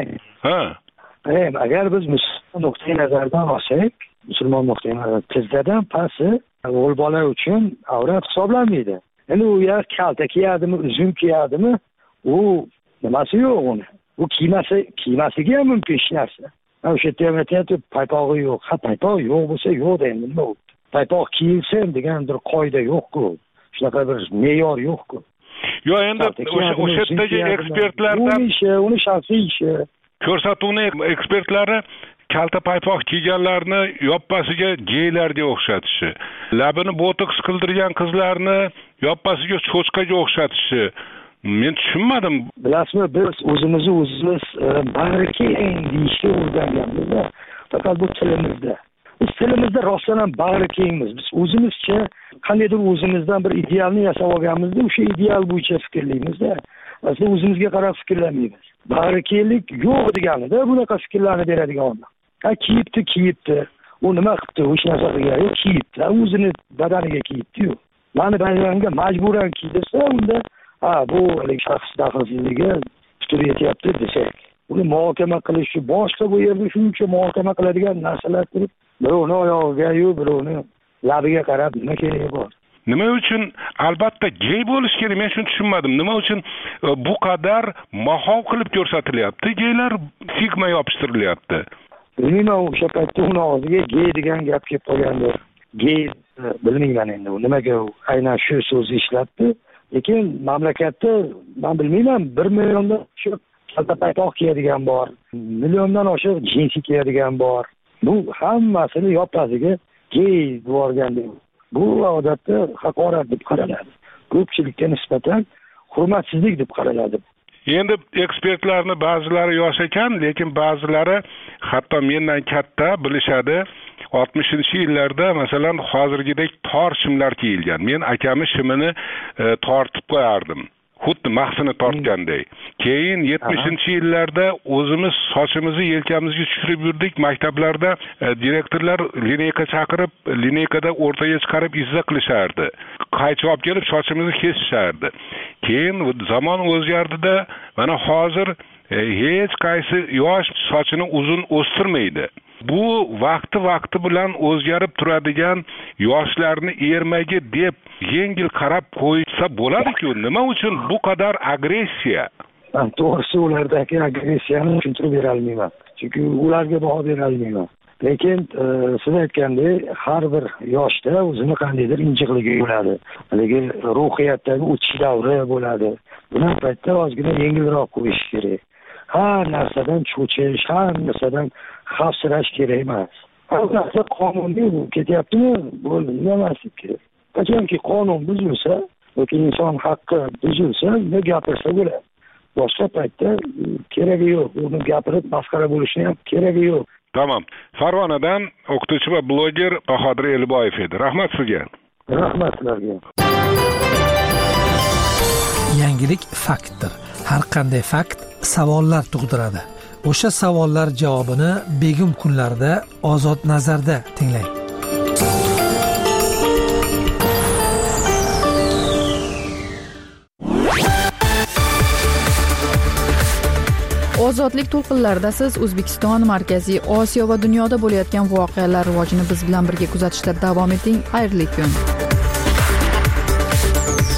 agar biz musulmon nuqtai nazaridan olsak, musulmon nuqtai nazaridan tizzadan pasti o'g'il bola uchun avrat hisoblanmaydi. Endi u yer kalta kiyadimi, uzun kiyadimi, u nimasi yo'q uni. U kiymasiga ham mumkin hech narsa. O'sha yerda ham aytayapti, paypog'i yo'q. Ha, paypoq yo'q bo'lsa yo'q endi nima u? Paypoq kiyilsin degan bir qoida yo'q-ku. Shunaqa bir me'yor yo'q-ku. Yo'q, endi o'sha yerdagi ekspertlardan uni shaxsiy ishi. Ko'rsatuvni ekspertlari kalta paypoq kiyganlarni yoppasiga geylarga o'xshatishi, labini botoks qildirgan qizlarni yoppasiga cho'chqaga o'xshatishi. Men tushunmadim. Bilasizmi, biz o'zimiz bag'rikeng deyishga o'rganganmiz. Faqat bu tilimizda. Biz tilimizda rostdan ham bag'rikengmiz. Biz o'zimizcha qandaydir o'zimizdan bir idealni yasab olganmizda, o'sha ideal bo'yicha fikrlaymizda. Aslida o'zimizga qarab fikrlamaymiz. Bag'rikenglik yo'q deganida bunaqa fikrlarni beradigan odam. Ha, kiyibdi. U nima qilibdi? Hech narsa qilgani yo'q, kiyibdi. O'zini badaniga kiyibdi-yu. Mani badaniga majburan kiydirsa, unda bu shaxs daxlsizligi tutib yetyapti desak, uni muhokama qilish uchun boshqa bu yerda shuncha muhokama qiladigan narsalar turib, birovni oyog'iga-yu, birovni labiga qarab nima keragi bor? Nima uchun albatta gey bo'lish kerak? Men shuni tushunmadim. Nima uchun bu qadar mahov qilib ko'rsatilyapti? Geylar sigma yopishtirilyapti. Bilmayman, o'sha paytda uni og'ziga gey degan gap kelib qolgandi. Gey bilmayman endi u nimaga aynan shu so'zni ishlatdi. Lekin mamlakatda men bilmayman 1 milliondan oshiq kalta paypoq kiyadigan bor, milliondan oshiq jinsi kiyadigan bor. Bu hammasini yoppasiga gey devorganda bu odatda haqorat deb qaraladi. Ko'pchilikka nisbatan hurmatsizlik deb qaraladi. Endi ekspertlarni ba'zilari yosh ekan, lekin ba'zilari hatto mendan katta bilishadi. 60-yillarda masalan hozirgidek tor shimlar kiyilgan. Men akamning shimini tortib qo'yardim. Xuddi mahsini tortganday. Keyin 70-yillarda o'zimiz sochimizni yelkamizga tushirib yurdik. Maktablarda direktorlar lineyka chaqirib, lineykada o'rtaga chiqarib izza qilishardi. Qaychi olib kelib sochimizni kesishardi. Keyin zamon o'zgardi-da, mana hozir hech qaysi yosh sochini uzun o'stirmaydi. Bu vaqti bilan o'zgarib turadigan yoshlarni ermagi deb yengil qarab qo'ysa bo'ladi-ku. Nima uchun bu qadar agressiya? To'g'risi ulardagi agressiyani tushuntirib bera olmayman. Chunki ularga baho bera olmayman. Lekin siz aytgandek, har bir yoshda o'zini qandaydir injiqligi bo'ladi. Haligi ruhiyatdagi o'tish davri bo'ladi. Buni paytda ozgina yengilroq qo'yish kerak. Har narsadan cho'chish, har narsadan xavfsirash kerak emas. Albatta qonunga ketyaptimi? Bo'ldi, emaslik kerak. Qachonki qonun buzilsa yoki inson haqqi buzilsa, nima gapirsa bo'ladi. Boshqa paytda keragi yo'q. Uni gapirib masxara bo'lishni ham keragi yo'q. Tamam. Farg'onadan o'qituvchi va bloger Bahodir Eliboyev edi. Rahmat sizga. Rahmat sizlarga. Yangilik faktdir. Har qanday fakt savollar tug'diradi. O'sha savollar javobini begim kunlarda Ozod nazarda tinglang. Ozodlik to'lqinlarida siz O'zbekiston, Markaziy Osiyo va dunyoda bo'layotgan voqealar rivojini biz bilan birga kuzatishda davom eting. Xayrli kun.